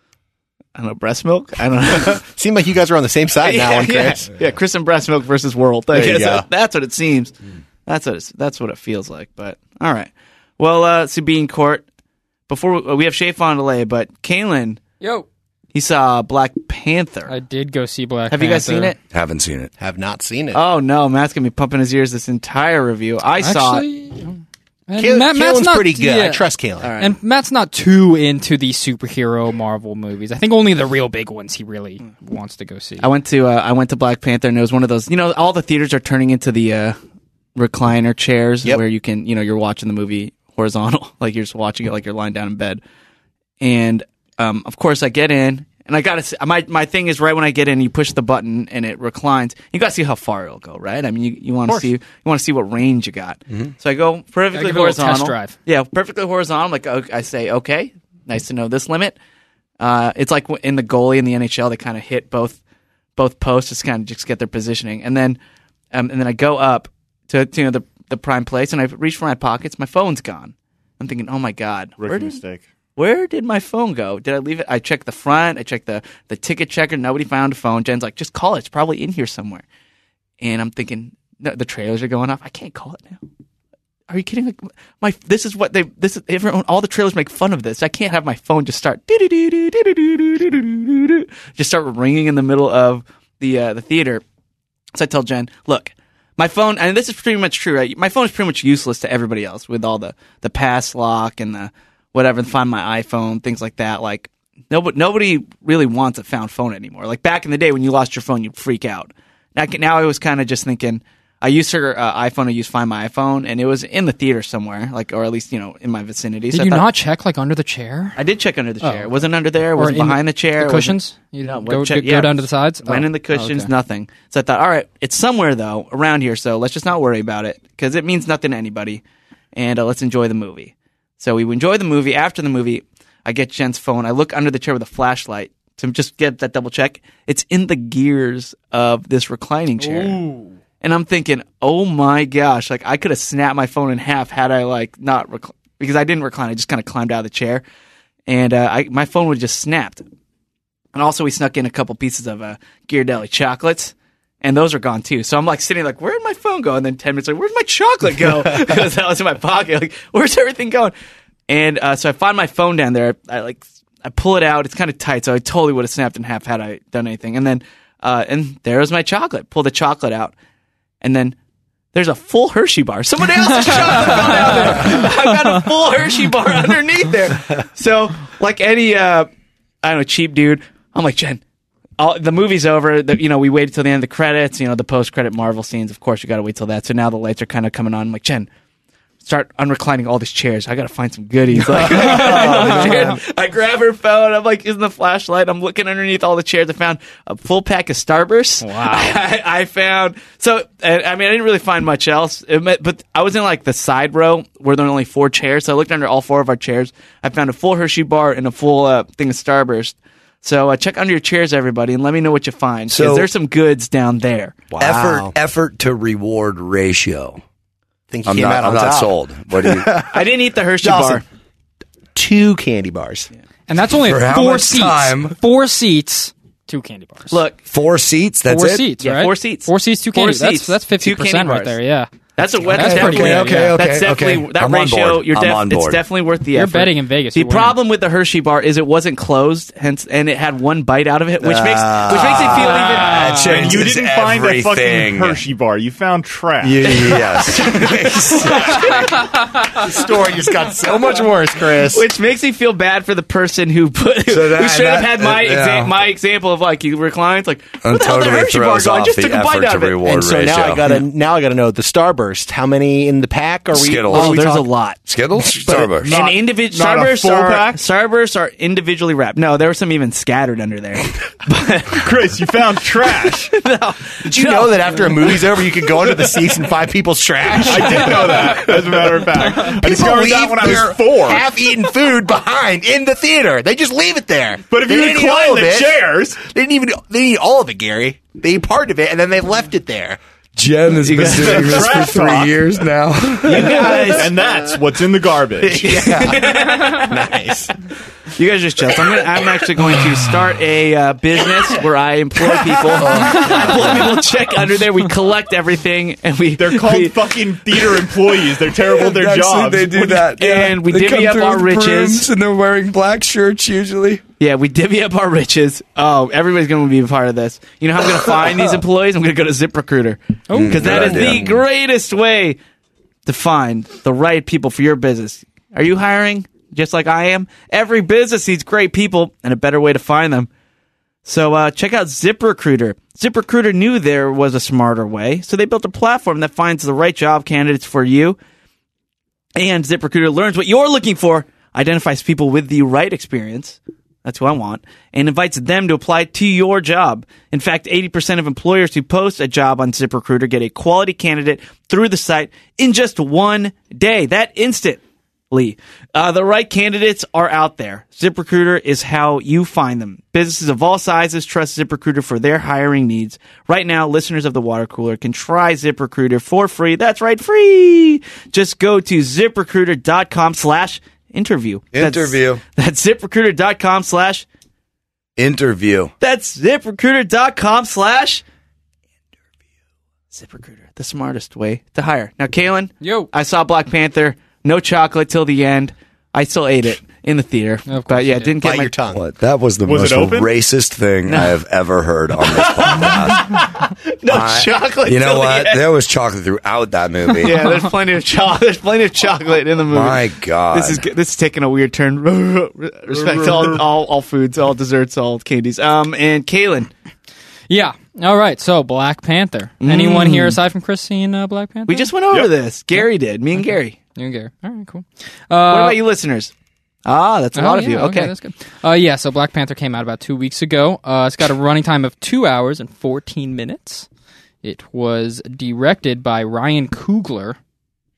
C: I don't know breast milk. I don't know.
F: Seemed like you guys are on the same side now, on Chris.
C: Yeah, yeah, Chris and breast milk versus world. I
F: There you
C: guess
F: go.
C: that- that's what it seems. That's what it's, that's what it feels like. But all right. Well, uh, Sabine Court. Before we, we have Shay Fondele, but Kalen,
E: Yo,
C: he saw Black Panther.
E: I did go see Black
C: have you guys seen
E: Panther.
C: it?
A: Haven't seen it.
F: Have not seen it.
C: Oh no, Matt's gonna be pumping his ears this entire review. I saw it.
E: Actually, and
F: Kale-
E: Matt- Matt's
F: Kalen's
E: not-
F: pretty good.
E: yeah.
F: I trust Kalen.
C: All right.
E: And Matt's not too into the superhero Marvel movies. I think only the real big ones he really wants to go see.
C: I went to uh, I went to Black Panther, and it was one of those. You know, all the theaters are turning into the uh, recliner chairs
F: Yep.
C: where you can, you know, you're watching the movie horizontal, like you're just watching it like you're lying down in bed. And um, of course, I get in, and I gotta. See, my my thing is right when I get in, you push the button and it reclines. You gotta see how far it'll go, right? I mean, you, you want to see you want to see what range you got. So I go perfectly
E: give it a little test
C: horizontal.
E: drive.
C: Yeah, perfectly horizontal. Like okay, I say, okay, nice to know this limit. Uh, it's like w- in the goalie in the N H L, they kind of hit both both posts, just kind of just get their positioning, and then um, and then I go up to, to you know the the prime place, and I reach for my pockets. My phone's gone. I'm thinking, oh my god, where
D: Rookie
C: did,
D: mistake.
C: where did my phone go? Did I leave it? I checked the front. I checked the the ticket checker. Nobody found a phone. Jen's like, just call it. It's probably in here somewhere. And I'm thinking, no, the trailers are going off. I can't call it now. Are you kidding? Like my this is what they this is everyone all the trailers make fun of this. I can't have my phone just start just start ringing in the middle of the uh, the theater. So I tell Jen, look, my phone, and this is pretty much true, right? My phone is pretty much useless to everybody else with all the the pass lock and the whatever, find my iPhone, things like that. Like nobody nobody really wants a found phone anymore. Like back in the day when you lost your phone, you'd freak out. Now, now I was kind of just thinking. I used her uh, iPhone. I used Find My iPhone, and it was in the theater somewhere, like, or at least you know in my vicinity.
E: Did
C: So I
E: you
C: thought-
E: not check like under the chair?
C: I did check under the chair.
E: Oh.
C: It wasn't under there. It
E: Or
C: wasn't
E: in
C: behind the chair.
E: The
C: It wasn't-
E: cushions? You
C: No,
E: go,
C: check-
E: go
C: yeah.
E: down to the sides?
C: Went
E: Oh.
C: in the cushions,
E: Oh, okay.
C: nothing. So I thought, all right, it's somewhere though around here. So let's just not worry about it because it means nothing to anybody. and uh, let's enjoy the movie. So we enjoy the movie. After the movie, I get Jen's phone. I look under the chair with a flashlight to just get that double check. It's in the gears of this reclining chair.
D: Ooh.
C: And I'm thinking, oh my gosh, like I could have snapped my phone in half had I like not recl- because I didn't recline. I just kind of climbed out of the chair, and uh, I, my phone would have just snapped. And also, we snuck in a couple pieces of uh, Ghirardelli chocolates, and those are gone too. So I'm like sitting like, where'd my phone go? And then ten minutes later, where'd my chocolate go? Because that was in my pocket. Like, where's everything going? And uh, so I find my phone down there. I like I pull it out. It's kind of tight, so I totally would have snapped in half had I done anything. And then uh, and there's my chocolate. Pull the chocolate out. And then there's a full Hershey bar. Somebody else's chocolate fell down there. I've got a full Hershey bar underneath there. So, like any, uh, I don't know, cheap dude, I'm like, Jen, all, the movie's over. The, you know, we waited till the end of the credits. You know, the post-credit Marvel scenes. Of course, you got to wait till that. So now the lights are kind of coming on. I'm like, Jen, start unreclining all these chairs. I got to find some goodies. Like, oh, I grab her phone. I'm like using the flashlight. I'm looking underneath all the chairs. I found a full pack of Starburst.
E: Wow.
C: I, I found so. I mean, I didn't really find much else. It met, but I was in like the side row where there were only four chairs. So I looked under all four of our chairs. I found a full Hershey bar and a full uh, thing of Starburst. So uh, check under your chairs, everybody, and let me know what you find. Because
A: So-
C: there's some goods down there.
F: Wow.
A: Effort effort to reward ratio.
F: think he
A: I'm
F: came
A: not.
F: out
A: I'm
F: on
A: not
F: top.
A: sold. What do you?
C: I didn't eat the Hershey
F: Dawson.
C: bar.
F: Two candy bars.
E: And that's only
A: For how
E: four
A: much
E: seats.
A: time?
E: Four seats, two candy bars.
C: Look,
A: Four seats. That's
E: four
A: it.
E: seats,
C: Yeah,
E: right?
C: four seats.
E: Four seats, two
C: Four
E: candy.
C: seats,
E: That's that's
C: two
E: fifty
C: candy
E: percent right
C: bars.
E: there. Yeah.
C: That's a that's,
E: That's
C: definitely
E: pretty good,
A: Okay.
E: yeah.
A: Okay.
C: that's definitely
A: okay.
C: that
A: I'm on
C: ratio.
A: board.
C: You're
A: I'm
C: def-
A: on
C: it's
A: board.
C: definitely worth the
E: You're
C: effort.
E: betting in Vegas.
C: The
E: You're winning.
C: problem with the Hershey bar is it wasn't closed, hence, and it had one bite out of it, which makes which makes it feel even.
A: That
D: And you
A: changes
D: didn't find a fucking
A: everything.
D: Hershey bar. You found trash.
A: Yeah, yes.
F: The story just got so much worse, Chris.
C: Which makes me feel bad for the person who put
A: So that-
C: who should have
A: that-
C: had my
A: uh,
C: exa-
A: yeah.
C: my example of like you reclined like
A: And
C: what the hell did
A: totally
C: Hershey bar
A: throws
C: go? I
A: off
C: just
A: the
C: took a bite
A: effort
C: out
A: to
C: of it.
A: reward
F: And so
A: ratio.
F: now I gotta now I gotta know the Starburst. How many in the pack are we?
A: Skittles.
F: what are
C: Oh,
F: we
C: there's a
F: talking-
C: lot.
A: Skittles, Starburst.
D: Not-
C: and individual
D: not a
C: Starbursts
D: full
C: are
D: pack?
C: Starbursts are individually wrapped. No, there were some even scattered under there.
D: Chris, you found trash.
F: Did you know that after a movie's over, you could go into the seats and find people's trash?
D: I did know that, as a matter of fact. I
F: People
D: discovered that
F: leave
D: when I
F: their
D: was four.
F: half-eaten food behind in the theater. They just leave it there.
D: But if
F: They
D: you
F: didn't eat all
D: recline
F: of
D: the
F: it.
D: chairs,
F: They didn't even they didn't eat all of it, Gary. They ate part of it and then they left it there.
A: Jen has been
D: guys-
A: doing this for
D: Trash
A: three
D: talk.
A: years now.
C: You guys,
D: and that's what's in the garbage.
F: Nice.
C: you guys just chill. So I'm gonna, I'm actually going to start a uh, business where I employ people. I employ people to check under there. We collect everything, and we
D: They're called
C: we,
D: fucking theater employees. They're terrible at their
A: Actually,
D: jobs.
A: they do that.
C: And we
A: They
C: divvy
A: come
C: up
A: through
C: our
A: with
C: riches.
A: brooms and they're wearing black shirts usually.
C: Yeah, we divvy up our riches. Oh, everybody's going to be a part of this. You know how I'm going to find these employees? I'm going to go to ZipRecruiter. Because that
A: good
C: is
A: idea.
C: the greatest way to find the right people for your business. Are you hiring just like I am? Every business needs great people and a better way to find them. So uh, check out ZipRecruiter. ZipRecruiter knew there was a smarter way, so they built a platform that finds the right job candidates for you. And ZipRecruiter learns what you're looking for, identifies people with the right experience. That's who I want. And invites them to apply to your job. In fact, eighty percent of employers who post a job on ZipRecruiter get a quality candidate through the site in just one day. That instantly. Uh, the right candidates are out there. ZipRecruiter is how you find them. Businesses of all sizes trust ZipRecruiter for their hiring needs. Right now, listeners of the Water Cooler can try ZipRecruiter for free. That's right, free! Just go to ZipRecruiter.com slash interview. That's-
A: Interview.
C: That's ZipRecruiter.com slash
A: Interview.
C: That's ZipRecruiter.com slash ZipRecruiter. The smartest way to hire. Now, Kalen,
E: Yo.
C: I saw Black Panther. No chocolate till the end. I still ate it in the theater.
E: Of course
C: But yeah,
E: you did.
C: didn't get
F: Bite
C: my
F: your tongue.
A: What? That was the
D: Was
A: most
D: it open?
A: racist thing I have ever heard on this podcast.
C: no
A: I-
C: chocolate.
A: You know
C: till the
A: what?
C: end.
A: There was chocolate throughout that movie.
C: Yeah, there's plenty of chocolate. There's plenty of chocolate in the movie.
A: My God.
C: This is this is taking a weird turn. Respect to all, all all foods, all desserts, all candies. Um, and Kalen,
E: Yeah. All right. So Black Panther. Anyone here aside from Chris seen uh, Black Panther?
C: we just went over
D: Yep.
C: this. Gary did. Me and Gary.
E: You and Gary. All right. Cool.
C: What
E: Uh,
C: about you, listeners? Ah, that's a lot
E: Oh,
C: of
E: yeah,
C: you. Okay.
E: that's good. Uh, yeah, so Black Panther came out about two weeks ago. Uh, it's got a running time of two hours and fourteen minutes. It was directed by Ryan Coogler,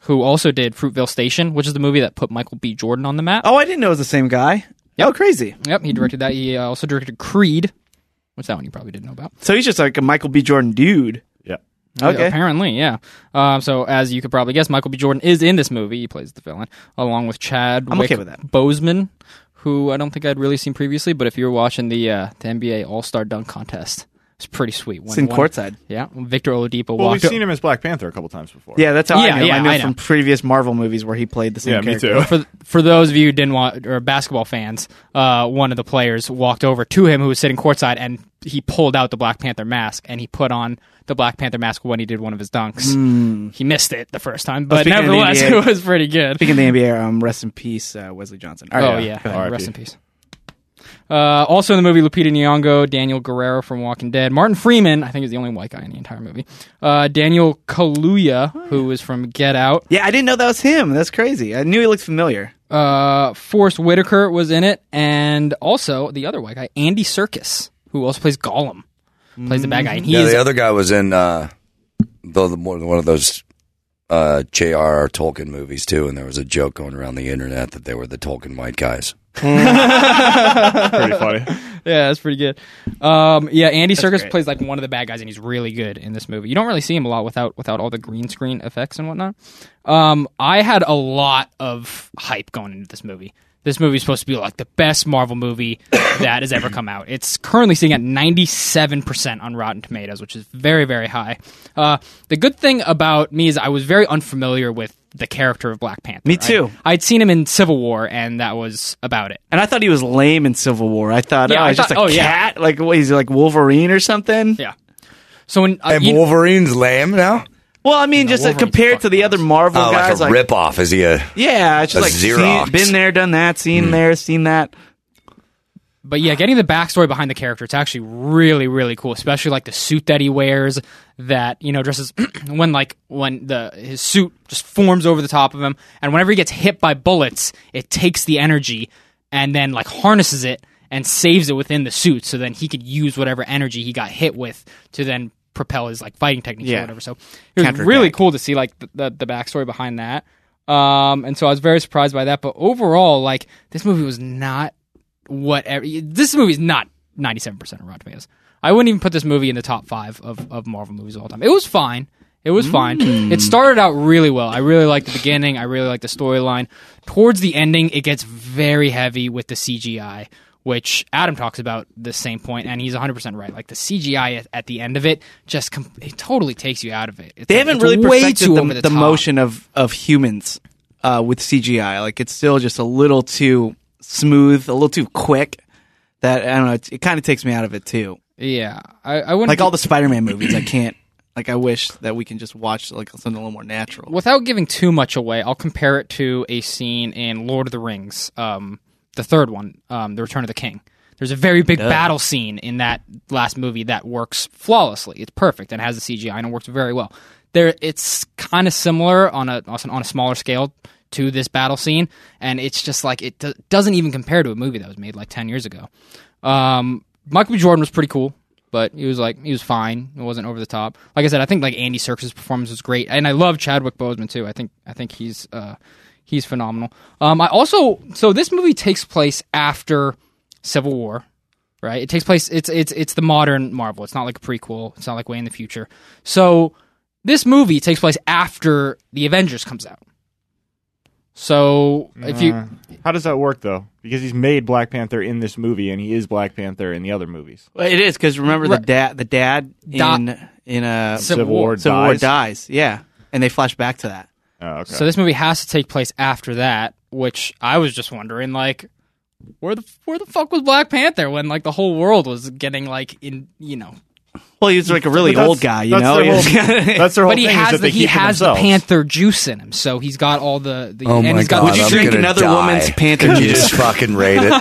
E: who also did Fruitvale Station, which is the movie that put Michael B. Jordan on the map.
C: Oh, I didn't know it was the same guy.
E: Yep.
C: Oh, crazy.
E: Yep, he directed that. He uh, also directed Creed, which that one you probably didn't know about.
C: So he's just like a Michael B. Jordan dude.
D: Yeah.
C: Okay.
E: Yeah, apparently, yeah. Um, so as you could probably guess, Michael B. Jordan is in this movie. He plays the villain, along with Chad
C: I'm okay with that.
E: Boseman, who I don't think I'd really seen previously, but if you were watching the, uh, the N B A All-Star Dunk Contest, it's pretty sweet. When
C: It's in
E: one-
C: courtside.
E: Yeah, when Victor Oladipo
D: Well,
E: walked
D: we've seen him as Black Panther a couple times before.
C: Yeah, that's how
E: Yeah,
C: I knew.
E: yeah,
C: I knew
E: I
C: from
E: know.
C: previous Marvel movies where he played the same
D: Yeah, me
C: character.
D: too.
E: For for those of you who didn't want or basketball fans, uh, one of the players walked over to him who was sitting courtside, and he pulled out the Black Panther mask and he put on the Black Panther mask when he did one of his dunks. He missed it the first time, but
C: speaking of the
E: nevertheless,
C: N B A
E: it was pretty good.
C: Speaking of the N B A, um, rest in peace, uh, Wesley Johnson. All right,
E: Oh yeah,
C: go ahead.
D: R I P.
E: rest in peace. Uh, also in the movie, Lupita Nyong'o, Daniel Guerrero from Walking Dead, Martin Freeman, I think is the only white guy in the entire movie. Uh, Daniel Kaluuya, who is from Get Out.
C: Yeah, I didn't know that was him. That's crazy. I knew he looked familiar.
E: Uh, Forrest Whitaker was in it, and also the other white guy, Andy Serkis, who also plays Gollum, plays the bad guy. And he
A: Yeah,
E: is
A: the other guy was in uh, the, the one one of those uh, J R R. Tolkien movies too, and there was a joke going around the internet that they were the Tolkien white guys.
D: Pretty funny.
E: yeah, that's pretty good. Um, yeah, Andy Serkis
C: great.
E: plays like one of the bad guys, and he's really good in this movie. You don't really see him a lot without without all the green screen effects and whatnot. Um, I had a lot of hype going into this movie. This movie is supposed to be like the best Marvel movie that has ever come out. It's currently sitting at ninety-seven percent on Rotten Tomatoes, which is very, very high. Uh, the good thing about me is I was very unfamiliar with the character of Black Panther.
C: Me too.
E: I, I'd seen him in Civil War, and that was about it.
C: And I thought he was lame in Civil War. I thought,
E: Yeah,
C: oh,
E: I
C: he's just a
E: thought- oh, yeah.
C: cat. Like, what, he's like Wolverine or something?
E: Yeah. So when uh,
A: And
E: you-
A: Wolverine's lame now?
C: Well, I mean,
E: No,
C: just uh,
E: Wolverine's
C: compared to the
E: fucking
C: other Marvel
A: Oh,
C: guys,
A: like a rip-off. Is he a...
C: yeah, it's just
A: a
C: like
A: Xerox.
C: seen, been there, done that, seen there, seen that.
E: But yeah, getting the backstory behind the character, it's actually really, really cool. Especially like the suit that he wears, that you know, dresses when like when the his suit just forms over the top of him, and whenever he gets hit by bullets, it takes the energy and then like harnesses it and saves it within the suit, so then he could use whatever energy he got hit with to then propel his like fighting techniques
C: Yeah.
E: or whatever. So it was
C: Counterattack.
E: really cool to see like the, the the backstory behind that. Um, and so I was very surprised by that. But overall, like this movie was not. Whatever. This movie is not ninety-seven percent of Rotten Tomatoes. I wouldn't even put this movie in the top five of, of Marvel movies of all time. It was fine. It was fine. It started out really well. I really liked the beginning. I really liked the storyline. Towards the ending, it gets very heavy with the C G I, which Adam talks about the same point, and he's one hundred percent right. Like the C G I at, at the end of it just com- it totally takes you out of it. It's
C: They
E: like-
C: haven't
E: it's
C: really
E: way
C: perfected
E: too
C: the,
E: over the,
C: the
E: top.
C: motion of, of humans uh, with C G I. Like, it's still just a little too smooth, a little too quick. That, I don't know, it, it kind of takes me out of it, too.
E: Yeah, I, I wouldn't
C: Like
E: be-
C: all the Spider-Man movies, I can't, like, I wish that we can just watch, like, something a little more natural.
E: Without giving too much away, I'll compare it to a scene in Lord of the Rings, um, the third one, um, The Return of the King. There's a very big battle scene in that last movie that works flawlessly. It's perfect and has the C G I and it works very well. There, it's kind of similar on a on a smaller scale to this battle scene, and it's just like it do- doesn't even compare to a movie that was made like ten years ago. Um, Michael B. Jordan was pretty cool, but he was like he was fine. It wasn't over the top. Like I said, I think like Andy Serkis' performance was great, and I love Chadwick Boseman too. I think I think he's uh, he's phenomenal. Um, I also so this movie takes place after Civil War, right? It takes place. It's it's it's the modern Marvel. It's not like a prequel. It's not like way in the future. So this movie takes place after the Avengers comes out. So if you
D: Uh, how does that work though? Because he's made Black Panther in this movie, and he is Black Panther in the other movies.
C: Well, it is, because remember the
E: Right.
C: dad the dad
E: Da-
C: in, in uh,
E: Civil
D: Civil
E: War.
D: War
C: Civil War
D: dies.
C: dies. Yeah. And they flash back to that.
D: Oh, okay.
E: So this movie has to take place after that, which I was just wondering, like, where the where the fuck was Black Panther when like the whole world was getting like in you know?
C: Well, he's like a really
D: But that's-
C: old guy, you
D: that's
C: know?
D: Their
C: He
D: whole,
C: was-
D: that's their whole
E: But he
D: thing is
E: has
D: that
E: the
D: they
E: he
D: keep to
E: has the
D: themselves.
E: Panther juice in him, so he's got all the, the
A: Oh
E: and
A: my
E: he's got
A: God,
E: the
C: you
A: I'm
C: drink
A: gonna
C: another
A: die.
C: woman's Panther
A: Could you
C: juice?
A: just fucking rate it?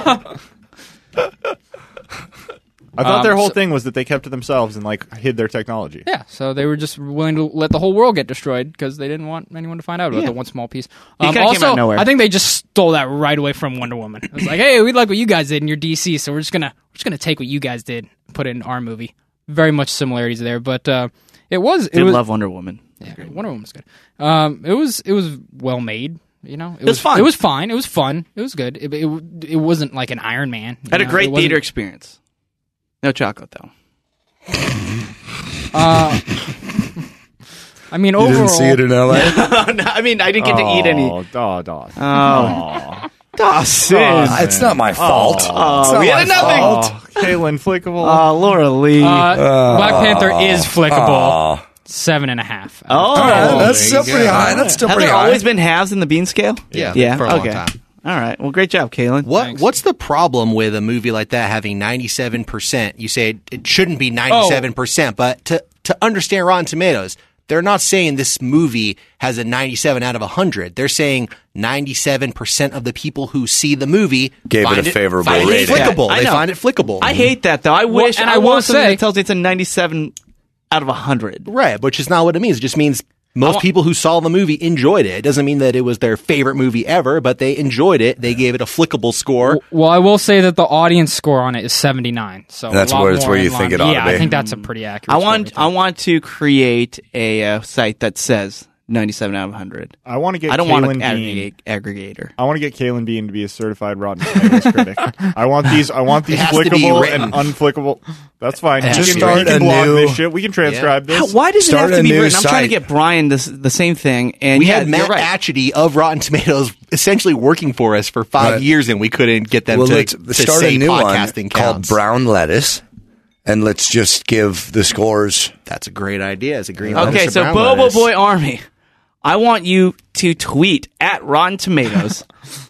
D: I thought
E: Um,
D: their whole
E: so-
D: thing was that they kept to themselves and like hid their technology.
E: Yeah, so they were just willing to let the whole world get destroyed because they didn't want anyone to find out about
C: Yeah.
E: the one small piece.
C: He
E: Um,
C: kinda came
E: also,
C: out of nowhere.
E: I think they just stole that right away from Wonder Woman. It was like, hey, we like what you guys did in your D C, so we're just gonna we're just gonna take what you guys did, and put it in our movie. Very much similarities there, but uh, it was it
C: Did
E: was
C: love Wonder Woman.
E: Yeah, Wonder Woman was good. Um, it was it was well made. You know, it,
C: was fun.
E: It was fine. It was fun. It was good. It it, it wasn't like an Iron Man. you
C: Had a
E: know?
C: great
E: It wasn't-
C: theater experience. No chocolate though.
E: Uh, I mean,
A: You
E: overall,
A: didn't see it in L A?
C: No, I mean, I didn't get to eat any.
D: Oh, oh, Dawes.
C: Oh, Dawson.
A: Uh, it's not my fault. It's
C: Oh,
A: not
C: we had
A: my
C: nothing.
A: fault.
D: Oh, Caitlin, flickable.
C: Oh, Laura Lee.
E: uh, Black Panther is flickable.
A: Oh,
E: Seven and a half.
C: oh,
A: that's
F: there
A: still
F: you
A: pretty
F: go.
A: high. That's still
C: have
A: pretty
C: there
A: high.
C: always been halves in the bean scale?
F: Yeah,
C: Yeah.
F: for a long
C: okay.
F: time.
C: All right. Well, great job, Kaylin.
F: What
E: Thanks.
F: What's the problem with a movie like that having ninety-seven percent? You say it, it shouldn't be ninety-seven percent, but to to understand Rotten Tomatoes, they're not saying this movie has a ninety-seven out of one hundred. They're saying ninety-seven percent of the people who see the movie
A: Gave it
F: find
A: a favorable
F: find it
A: rating.
F: flickable.
C: Yeah, I
F: they
C: know.
F: find it flickable.
C: I hate that though. I wish,
E: and
C: I,
E: I will
C: want something
E: say-
C: that tells me it's a ninety-seven out of one hundred.
F: Right, which is not what it means. It just means most
C: want-
F: people who saw the movie enjoyed it. It doesn't mean that it was their favorite movie ever, but they enjoyed it. They gave it a flickable score.
E: Well, I will say that the audience score on it is seventy-nine. So a
A: That's
E: lot
A: where- it's
E: more
A: where you
E: in
A: think
E: line.
A: it ought to
E: Yeah,
A: be.
E: I think that's a pretty accurate.
C: I
E: score
C: want
E: right
C: I
E: there.
C: want to create a uh, site that says ninety-seven out of one hundred.
D: I want to get
C: I don't
D: Caitlin
C: want an
D: Bean.
C: aggregate, aggregator.
D: I want to get Kalen Bean to be a certified Rotten Tomatoes critic. I want these. I want these
F: It has to be
D: flickable
F: written.
D: and unflickable. That's fine.
F: has
D: You
F: to
D: can,
F: be
D: you
A: written.
D: can blog
A: Start a new-
D: this shit. We can transcribe
C: How,
D: this.
C: why does
A: Start
C: it have
A: a
C: to be
A: new
C: written? I'm trying to
A: site.
C: get Brian this the same thing, and
F: We
C: yeah,
F: had Matt
C: you're right.
F: Atchity of Rotten Tomatoes essentially working for us for five
A: Right.
F: years, and we couldn't get them
A: Well,
F: to,
A: let's
F: to
A: start
F: say
A: a new one
F: podcasting
A: called
F: counts.
A: Brown Lettuce, and let's just give the scores.
F: That's a great idea. It's a green
C: Okay,
F: lettuce or
C: so
F: brown
C: Bobo
F: lettuce.
C: Boy Army, I want you to tweet at Rotten Tomatoes,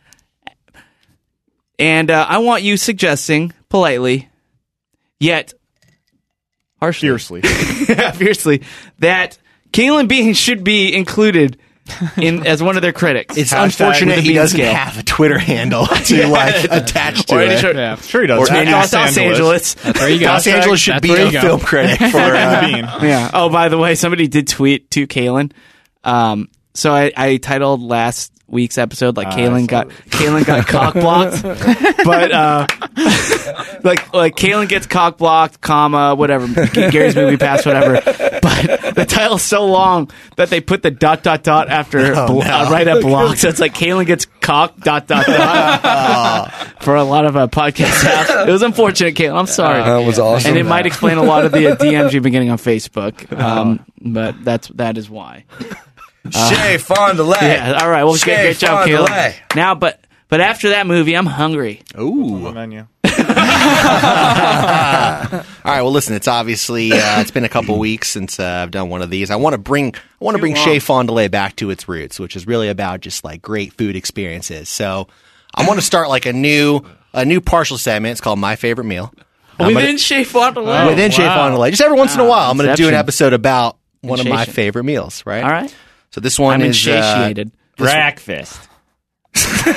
C: and uh, I want you suggesting politely, yet harshly,
D: Fiercely.
C: fiercely, that Kalen Bean should be included in as one of their critics.
F: It's
D: Hashtag
F: unfortunate
C: with the
F: he doesn't
C: bean scale.
F: have a Twitter handle to like attach to
C: Or any
F: it.
C: sort-
E: Yeah.
D: Sure he does.
F: Or
D: At
F: any-
C: Los,
D: Los
C: Angeles.
E: That's where you go.
F: Los Angeles should
E: That's
F: be
E: where
F: a
E: you go.
F: film critic for. Uh,
D: Bean.
C: Yeah. Oh, by the way, somebody did tweet to Kalen. Um, so I, I titled last week's episode like Kalen got Kalen got cock blocked, but uh, like like Kalen gets cock blocked, comma whatever Gary's movie pass whatever. But the title's so long that they put the dot dot dot after
F: Oh,
C: bl-
F: no.
C: uh, right at block. So it's like Kalen gets cock dot dot dot for a lot of uh, podcast apps. It was unfortunate, Kalen. I'm sorry.
A: That was awesome.
C: And it might explain a lot of the uh, D Ms you've been getting on Facebook, um, but that's that is why.
A: Shay Fondle.
C: Yeah, all right. Well, great, great job,
A: Fondle.
C: Caleb. Now, but but after that movie, I'm hungry.
F: Ooh.
D: The menu.
F: All right. Well, listen. It's obviously uh, it's been a couple weeks since uh, I've done one of these. I want to bring I want to bring Chez Fondle back to its roots, which is really about just like great food experiences. So I want to start like a new a new partial segment. It's called My Favorite Meal. I'm
C: Within
F: gonna-
C: Chez Fondle.
F: within Chez Fondle. Just every once in a while, I'm going to do an
C: Inception.
F: episode about one of my
C: Initiation.
F: favorite meals. Right.
C: All right.
F: So this one
C: I'm
F: is uh,
C: insatiated.
D: Breakfast.
F: shut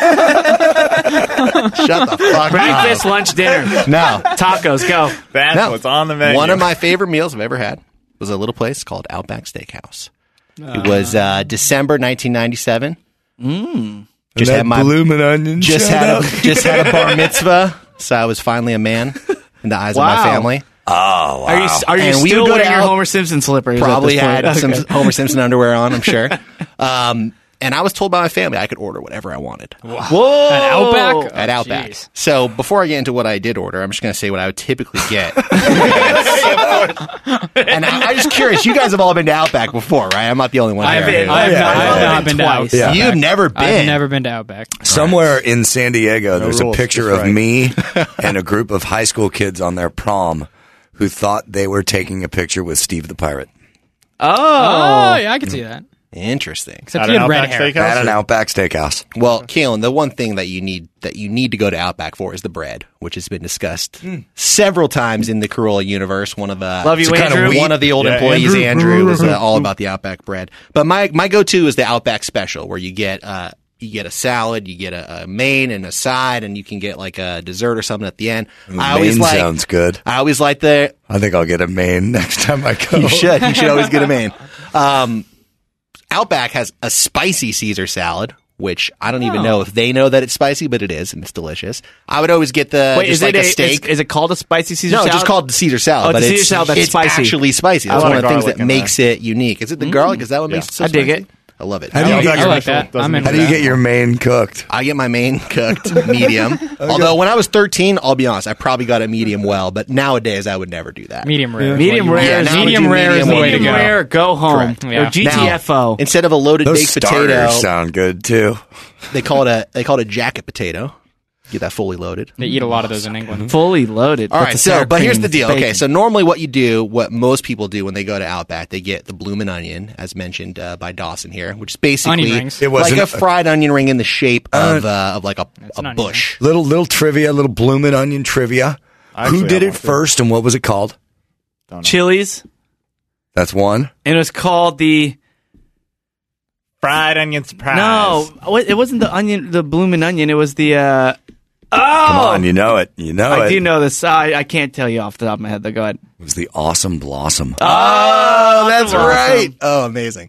F: the fuck
C: Breakfast,
F: up.
C: lunch, dinner,
F: No.
C: tacos. Go.
D: That's
F: No.
D: what's on the menu.
F: One of my favorite meals I've ever had was a little place called Outback Steakhouse. It was uh, December nineteen ninety-seven. Mm. Just had my
A: bloomin' onion.
F: just had a, just had a bar mitzvah, so I was finally a man in the eyes
C: Wow.
F: of my family.
A: Oh, wow.
C: Are you are you
F: And we
C: still
F: would go
C: wearing
F: to
C: your
F: Al-
C: Homer Simpson slippers?
F: Probably
C: at
F: had
C: this point?
F: some
C: Okay.
F: Homer Simpson underwear on, I'm sure. Um, and I was told by my family I could order whatever I wanted
C: Whoa.
E: At Outback?
F: at
E: Oh,
F: Outback.
E: jeez.
F: So before I get into what I did order, I'm just going to say what I would typically get. And I, I'm just curious. You guys have all been to Outback before, right? I'm not the only one
E: I've
F: here.
E: been. I've
A: yeah,
E: not,
A: yeah,
E: I've
A: yeah.
E: not been to
C: Twice.
E: Outback.
A: Yeah.
F: You've never been.
E: I've never been to Outback.
A: Somewhere in San Diego, there's a
D: rules,
A: picture
D: just
A: of
D: right.
A: me and a group of high school kids on their prom who thought they were taking a picture with Steve the Pirate
C: Oh.
E: Oh, yeah, I can see that.
F: Interesting.
E: Except
D: At
E: he
D: an
E: had red
D: Outback
E: hair.
D: Steakhouse?
A: at an Outback Steakhouse.
F: Well, Kalen, the one thing that you need that you need to go to Outback for is the bread, which has been discussed several times in the Corolla universe. One of the
C: Love you,
F: it's kind of
C: Andrew.
F: one of the old
D: Yeah,
F: employees,
D: Andrew.
F: Andrew, was uh, all about the Outback bread. But my my go to is the Outback Special, where you get uh you get a salad, you get a, a main and a side, and you can get like a dessert or something at the end. I always
A: Maine
F: like
A: sounds good.
F: I always like the
A: I think I'll get a Maine next time I go.
F: you should. You should always get a main. Um, Outback has a spicy Caesar salad, which I don't even know if they know that it's spicy, but it is, and it's delicious. I would always get the
C: Wait,
F: just
C: is
F: like
C: it
F: a
C: a,
F: steak.
C: Is, is it called a spicy Caesar
F: no,
C: salad?
F: it's just called Caesar salad,
C: Oh,
F: but
C: it's
F: it's
C: Caesar salad that's
F: it's
C: spicy.
F: actually spicy. That's
D: I
F: one
D: like
F: of the things
D: garlic
F: that
D: in
F: makes it unique. Is it the garlic? Is that what makes it so
C: I dig
F: spicy?
C: it.
F: I love it.
A: How do you get
E: I
A: your,
E: like that.
D: doesn't
E: I'm in
A: how do you get your main cooked?
F: I get my main cooked medium. Although when I was thirteen, I'll be honest, I probably got a medium well, but nowadays I would never do that.
E: medium rare. is
C: Medium
E: what you
C: rare
E: want.
C: is-
E: medium
F: Yeah,
E: rare is the
F: medium
E: way to
C: Medium
E: go.
C: rare, go home.
F: Correct.
E: Yeah.
C: Or G T F O.
F: Now, instead of a loaded
A: Those
F: baked
A: starters
F: potato,
A: sound good too.
F: they call it a they call it a jacket potato. Get that fully loaded.
E: They eat a lot of those in England.
C: Fully loaded.
F: All
C: with
F: right,
C: the
F: so
C: sour
F: but here's
C: cream
F: the deal.
C: bacon.
F: Okay, so normally what you do, what most people do when they go to Outback, they get the bloomin' onion, as mentioned uh, by Dawson here, which is basically
E: Onion rings.
A: It
F: like
A: wasn't-
F: a fried onion ring in the shape of uh, of like a,
E: It's
F: a
E: an onion
F: bush.
A: Little little trivia, little bloomin' onion trivia.
D: I
A: Who
D: actually
A: did
D: have
A: it
D: one, too.
A: first, and what was it called?
C: Chili's,
A: That's one.
C: and it was called the
D: Fried onion surprise.
C: no. It wasn't the onion, the bloomin' onion. It was the. uh Oh,
A: Come on, you know it. You know
C: I
A: it.
C: do know this. I, I can't tell you off the top of my head. Though, go ahead.
A: It was the awesome blossom.
F: Oh, that's
C: awesome.
F: right. Oh, amazing.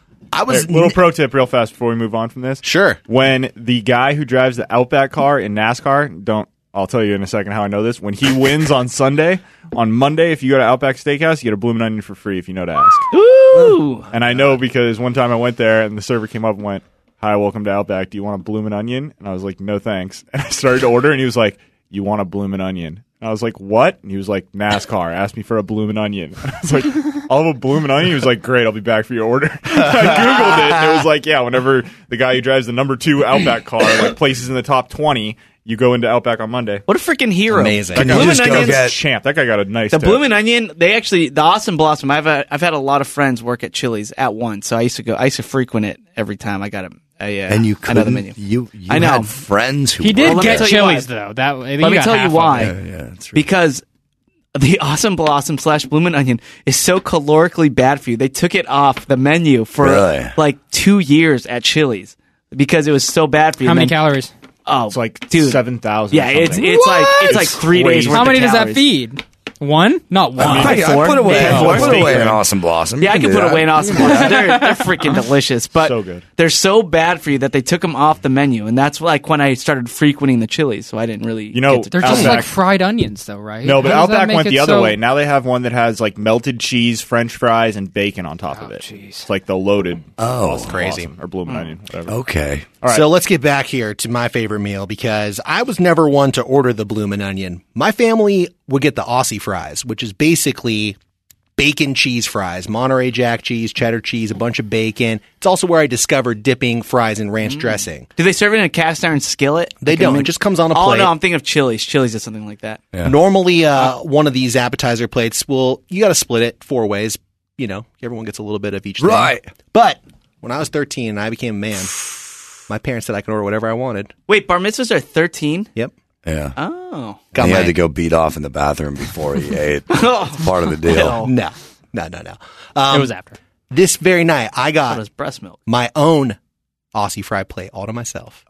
F: I was
D: Hey, little pro tip, real fast, before we move on from this.
F: sure.
D: When the guy who drives the Outback car in NASCAR, don't I'll tell you in a second how I know this. When he wins on Sunday, on Monday, if you go to Outback Steakhouse, you get a bloomin' onion for free if you know to ask.
C: Ooh.
D: And I know because one time I went there and the server came up and went, "Hi, welcome to Outback. Do you want a bloomin' onion?" And I was like, "No, thanks." And I started to order, and he was like, "You want a bloomin' onion?" And I was like, "What?" And he was like, "NASCAR asked me for a bloomin' onion." And I was like, "I'll have a bloomin' onion." He was like, "Great, I'll be back for your order." I googled it, and it was like, yeah, whenever the guy who drives the number two Outback car like places in the top twenty, you go into Outback on Monday.
C: What a freaking hero!
F: Amazing.
C: The
A: Can you
C: bloomin'
A: just go
C: onions.
A: get-
D: Champ, that guy got a nice
C: The
D: tip.
C: bloomin' onion, they actually the awesome blossom. I've had, I've had a lot of friends work at Chili's at once, so I used to go. I used to frequent it every time I got a, a uh,
A: and you
C: another
A: couldn't.
C: menu.
A: You, you
C: I know.
A: had friends who
E: He did
C: Well, let me
E: get
C: tell you
E: Chili's
C: why.
E: though. That
C: Let me tell you why.
A: Yeah, yeah, that's right.
C: Because the awesome blossom slash bloomin' onion is so calorically bad for you. They took it off the menu for
A: Really?
C: like two years at Chili's because it was so bad for you.
E: How
C: And
E: many
C: then-
E: calories?
C: Oh,
D: It's like
C: dude,
D: seven thousand.
C: yeah, it's it's like it's like three days
D: crazy.
C: worth
E: How
C: of
E: many does that
C: calories.
E: feed? One? Not one.
A: I, I
C: four.
A: put away.
C: Yeah,
A: I
C: four.
A: put away
D: Steak
A: an
D: rib.
A: awesome blossom.
C: Yeah, I
A: You
C: can
A: do
C: put
A: that.
C: away an awesome blossom. They're, they're freaking delicious, but
D: So good.
C: they're so bad for you that they took them off the menu, and that's like when I started frequenting the Chili's. So I didn't really,
D: You know,
C: get to
E: They're just
D: Outback.
E: like fried onions, though, right?
D: No, but
E: How does that
D: Outback
E: make
D: went
E: it
D: the other
E: so-
D: way. Now they have one that has like melted cheese, French fries, and bacon on top of it.
E: jeez.
D: It's like the loaded.
A: Oh,
D: awesome
F: crazy.
D: blossom, or bloomin' onion, whatever.
A: Okay.
D: All right.
F: So let's get back here to my favorite meal because I was never one to order the bloomin' onion. My family would get the Aussie fries, which is basically bacon cheese fries, Monterey Jack cheese, cheddar cheese, a bunch of bacon. It's also where I discovered dipping fries in ranch dressing.
C: Do they serve it in a cast iron skillet?
F: They
C: Like, I
F: don't.
C: mean-
F: It just comes on a
C: Oh
F: plate.
C: no, I'm thinking of Chili's. Chili's does something like that.
A: Yeah.
F: Normally, uh, one of these appetizer plates will you got to split it four ways. You know, everyone gets a little bit of each. thing.
A: Right.
F: But when I was thirteen and I became a man, my parents said I could order whatever I wanted.
C: Wait, bar mitzvahs are thirteen.
F: Yep.
A: Yeah.
C: Oh,
F: Got
A: And he
F: my
A: had to go beat off in the bathroom before he ate. It's part of the deal.
F: no, no, no, no. Um,
E: It was after.
F: this very night. I
C: that
F: got
C: was breast milk.
F: my own Aussie fry plate all to myself,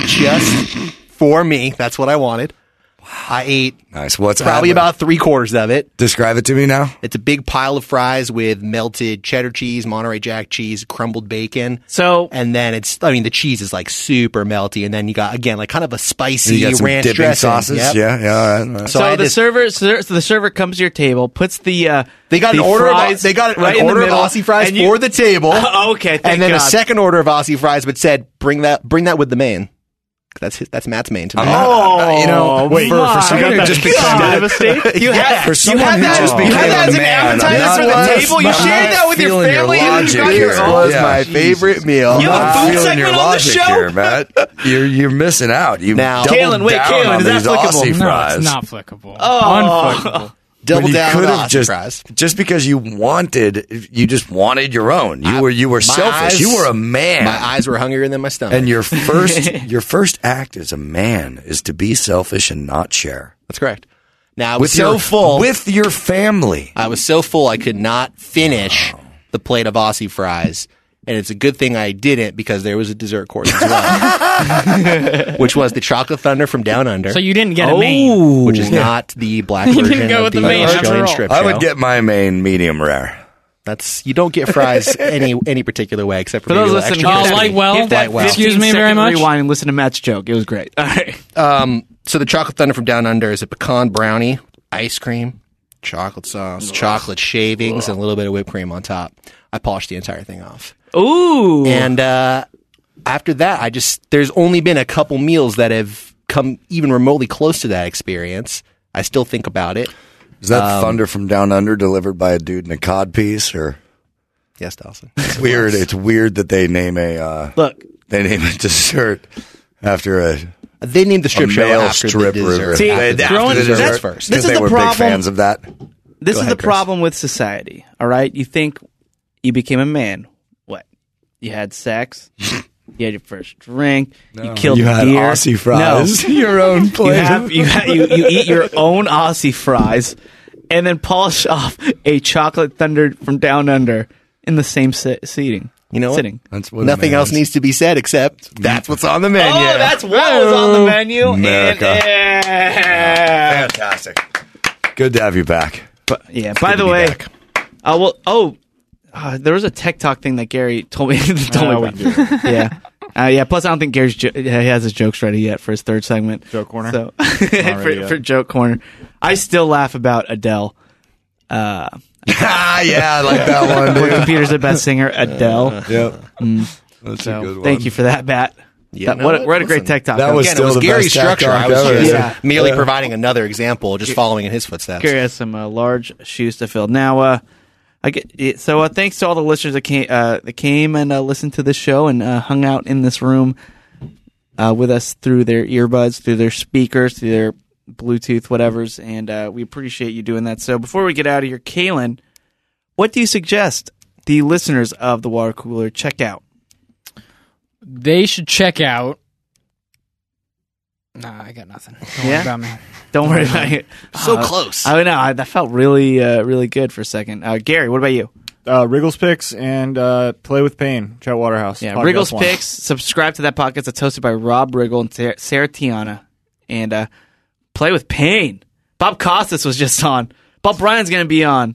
F: just for me. That's what I wanted. I ate
A: Nice. What's
F: probably
A: that?
F: about three quarters of it.
A: Describe it to me now.
F: It's a big pile of fries with melted cheddar cheese, Monterey Jack cheese, crumbled bacon.
C: So
F: And then it's, I mean, the cheese is like super melty. And then you got, again, like kind of a spicy
A: You got some
F: ranch
A: dipping
F: dressing.
A: sauces.
F: Yep.
A: Yeah, yeah. all right, all right.
F: So I
C: So
F: had
C: the
F: this-
C: server, so the server comes to your table, puts the uh,
F: They got
C: the
F: an order
C: fries
F: of, they got
C: right
F: an
C: in the
F: order of
C: middle,
F: Aussie fries
C: and you-
F: for the table.
C: Oh, okay, thank
F: and then
C: God.
F: a second order of Aussie fries, but said, bring that, bring that with the main. That's his, that's Matt's main tonight.
C: Oh,
A: you know,
D: wait,
A: for, for someone who
D: God.
A: just
C: God.
A: became a,
C: You had,
A: for
C: you
A: someone
C: had
A: who
C: that,
A: just
C: you
A: became
C: had that
A: a
C: as an
A: man, I'm
C: appetizer
A: not-
C: for the
A: I'm
C: table. You
A: not
C: shared that with your
A: feeling your
C: family. and you
A: logic
C: got
A: here.
C: your
F: This
C: own.
F: was
A: Yeah.
F: my favorite meal.
C: You have a
A: I'm
C: food
A: feeling
C: segment
A: your
C: on the
A: logic
C: show?
A: here, Matt. You're you're missing out. You
F: Now-
A: doubled
C: Kalen, wait,
A: down
C: Kalen,
A: on
C: is that
A: these
C: applicable?
A: Aussie
E: No,
A: fries.
E: it's not flickable. Oh. Unflickable.
F: Double
A: When you
F: down
A: could
F: on
A: have
F: Aussie
A: just
F: fries.
A: just because you wanted, you just wanted your own. You
F: I-
A: were you were
F: my
A: selfish.
F: eyes-
A: you were a man.
F: My eyes were hungrier than my stomach.
A: And your first your first act as a man is to be selfish and not share
F: That's correct. Now I was
A: with
F: so
A: your
F: full.
A: with your family.
F: I was so full I could not finish the plate of Aussie fries. And it's a good thing I didn't because there was a dessert course as well, which was the Chocolate Thunder from Down Under,
E: So you didn't get a main.
C: Oh,
F: which is not the black
E: You
F: version
E: didn't go
F: of
E: with
F: the,
E: the main after
F: Australian
E: all.
F: strip
A: I
F: show.
A: would get my main medium rare.
F: That's you don't get fries any any particular way except for,
C: For
F: maybe
C: those
F: a little
C: listening,
F: extra
E: Oh,
F: crispy.
E: light well.
C: Hit that
F: Light well.
E: Excuse me
C: fifteen
E: very
C: second
E: much.
C: Rewind and listen to Matt's joke. It was great. All right.
F: Um, so the chocolate thunder from Down Under is a pecan brownie, ice cream, chocolate sauce, chocolate shavings, and a little bit of whipped cream on top. I polished the entire thing off.
C: Ooh.
F: And uh, after that, I just there's only been a couple meals that have come even remotely close to that experience. I still think about it.
A: Is that thunder from down under delivered by a dude in a cod piece? Or
F: Yes, Dawson.
A: it's weird. It's weird that they name a uh,
C: Look.
A: they name a dessert after a,
F: They named the strip
A: a
F: show
A: male
F: after
A: stripper.
F: the dessert.
C: See,
A: They-
C: the
A: after
C: throwing-
A: the dessert,
F: that's first.
C: This
A: because
C: is
A: they
C: the
A: were
C: problem.
A: big fans of that.
C: This is
F: ahead,
C: the
F: Chris.
C: problem with society, all right? You think you became a man. What? You had sex. You had your first drink. You killed
A: you
C: a
A: had
C: deer.
A: Aussie fries.
C: No.
A: Your own
C: You,
A: plate.
C: have, you, ha- you, you eat your own Aussie fries and then polish off a chocolate thunder from down under in the same se- seating.
F: You know what?
C: Sitting.
A: That's what a
F: Nothing
A: man
F: else
A: is.
F: needs to be said except that's what's on the menu.
C: Oh, that's what was on the menu.
A: America.
C: And, uh,
A: Fantastic. Good to have you back.
C: but, yeah, by the
F: to be
C: way,
F: back.
C: uh, well, oh, uh, there was a Tech Talk thing that Gary told me, told
D: Uh,
C: me
D: we
C: about. yeah. Uh, yeah. Plus, I don't think Gary's jo- he has his jokes ready yet for his third segment.
D: Joke corner?
C: So
D: ready
C: for,
D: yet.
C: for joke corner, I still laugh about Adele. Uh,
A: Ah, yeah, I like that one,
C: Where
A: dude.
C: computer's the best singer, Adele.
A: Yep. That's a
C: So
A: good one.
C: thank you for that, Matt.
F: Yeah,
C: That-
F: no,
C: what, a, what a great
F: listen,
C: Tech Talk.
A: that was
F: Again,
A: still
F: it was
A: the
F: Gary's
A: best tech
F: structure.
A: talk
F: I was
A: ever.
F: just
C: Yeah.
F: merely
A: Yeah.
F: providing another example, just following in his footsteps.
C: Gary has some uh, large shoes to fill. Now, uh, I get it, so. Uh, thanks to all the listeners that came, uh, that came and uh, listened to this show and uh, hung out in this room uh, with us through their earbuds, through their speakers, through their Bluetooth, whatever's, and uh, we appreciate you doing that. So, before we get out of here, Kaylin, what do you suggest the listeners of the Water Cooler check out?
E: They should check out. Nah, I got nothing. Don't
C: Yeah?
E: worry about me.
C: Don't worry about it.
F: So
C: Uh,
F: close.
C: I know I, that felt really, uh, really good for a second. Uh, Gary, what about you?
D: Uh, Wriggles Picks and uh, Play with Pain, Chet Waterhouse.
C: Yeah,
D: Podcast
C: Wriggles
D: one.
C: Picks. Subscribe to that podcast. It's hosted by Rob Riggle and Sarah, Sarah Tiana. And uh, Play with Pain. Bob Costas was just on. Bob Bryan's going to be on.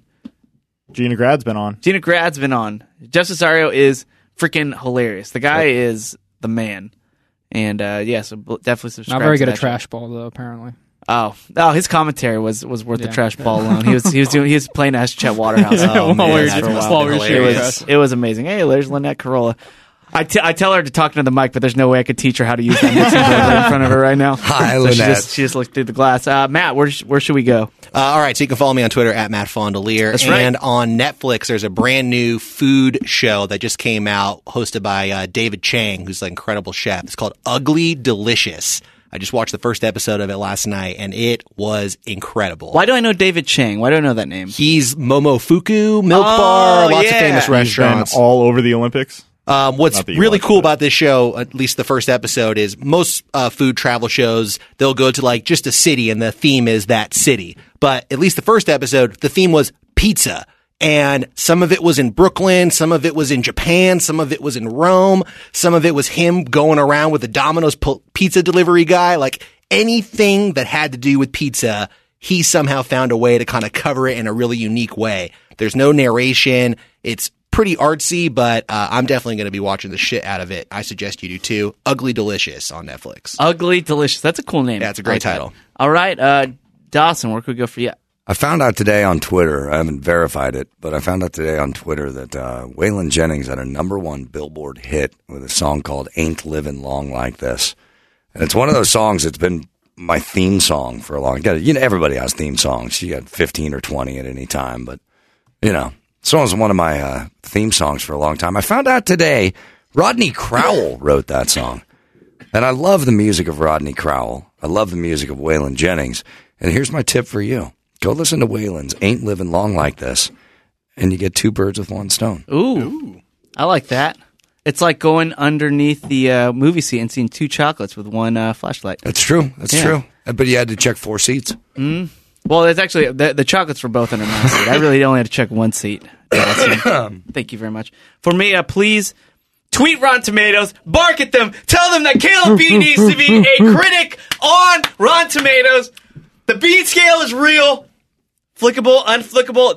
D: Gina Grad's been on.
C: Gina Grad's been on. Jeff Cesario is freaking hilarious. The guy is the man. And uh, yeah, so bl- definitely subscribe.
E: Not very
C: to
E: good
C: that
E: at
C: show.
E: trash ball though. Apparently.
C: Oh, oh, his commentary was, was worth the
E: Yeah.
C: trash ball alone. He was he was doing he was playing as Chet Waterhouse.
E: While
C: Oh, man,
E: we were
C: that's
E: just-
C: for a while.
E: while we were
C: it
E: shooting
C: was
E: trash.
C: it was amazing. Hey, there's Lynette Carolla. I, t- I tell her to talk into the mic, but there's no way I could teach her how to use that mixing board right in front of her right now.
A: Hi,
C: So she
A: Lynette.
C: just, she just looked through the glass. Uh, Matt, where sh- where should we go?
F: Uh, all right, so you can follow me on Twitter at Matt Fondelier.
C: That's right.
F: And on Netflix, there's a brand new food show that just came out, hosted by uh, David Chang, who's an incredible chef. It's called Ugly Delicious. I just watched the first episode of it last night, and it was incredible.
C: Why do I know David Chang? Why do I know that name?
F: He's Momofuku, Milk
C: Oh,
F: Bar, lots
C: yeah.
F: of famous
C: He's
D: Been
F: restaurants.
D: all over the Olympics.
F: Um, what's
D: Not that you
F: really
D: watch,
F: cool
D: but-
F: about this show, at least the first episode, is most uh, food travel shows, they'll go to like just a city and the theme is that city. But at least the first episode, the theme was pizza. And some of it was in Brooklyn, some of it was in Japan, some of it was in Rome, some of it was him going around with the Domino's p- pizza delivery guy. Like anything that had to do with pizza, he somehow found a way to kind of cover it in a really unique way. There's no narration. It's pretty artsy, but uh, I'm definitely going to be watching the shit out of it. I suggest you do too. Ugly Delicious on Netflix.
C: Ugly Delicious. That's a cool name.
F: Yeah, it's a great
C: I like that.
F: title.
C: All right, uh, Dawson, where could we go for you?
A: I found out today on Twitter, I haven't verified it, but I found out today on Twitter that uh, Waylon Jennings had a number one Billboard hit with a song called Ain't Living Long Like This. And it's one of those songs that's been my theme song for a long time. You know, everybody has theme songs. You got fifteen or twenty at any time, but, you know, this one was one of my uh, theme songs for a long time. I found out today Rodney Crowell wrote that song. And I love the music of Rodney Crowell. I love the music of Waylon Jennings. And here's my tip for you. Go listen to Waylon's Ain't Living Long Like This, and you get two birds with one stone.
C: Ooh, I like that. It's like going underneath the uh, movie seat and seeing two chocolates with one uh, flashlight.
A: That's true. That's
C: Yeah.
A: true. But you had to check four seats.
C: Well, it's actually the, the chocolates were both under my seat. I really only had to check one seat. Dawson. Thank you very much. For me, uh, please tweet Rotten Tomatoes, bark at them, tell them that Caleb B needs to be a critic on Rotten Tomatoes. The bean scale is real, flickable, unflickable.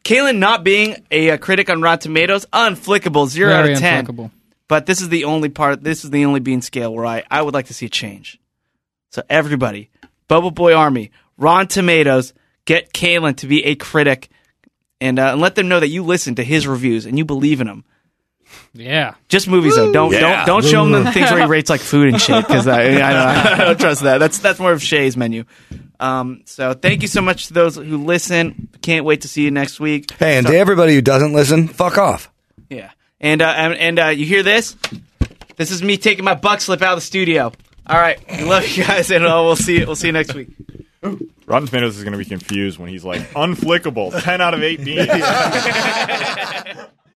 C: Kalen not being a, a critic on Rotten Tomatoes, unflickable, zero
E: Very
C: out of ten.
E: unflickable.
C: But this is the only part. This is the only bean scale where I, I would like to see a change. So everybody, Bubble Boy Army, Rotten Tomatoes, get Kalen to be a critic, and, uh, and let them know that you listen to his reviews and you believe in him.
E: Yeah.
C: Just movies though. Don't
A: Yeah.
C: don't don't show him the things where he rates like food and shit because I, I, don't, I don't trust that. That's that's more of Shay's menu. Um, so thank you so much to those who listen. Can't wait to see you next week.
A: Hey, and
C: So-
A: to everybody who doesn't listen, fuck off.
C: yeah, and uh, and, and uh, you hear this? This is me taking my buck slip out of the studio. All right, we love you guys, and uh, we'll see you. We'll see you next week.
D: Rotten Tomatoes is going to be confused when he's like, unflickable, ten out of eight beans.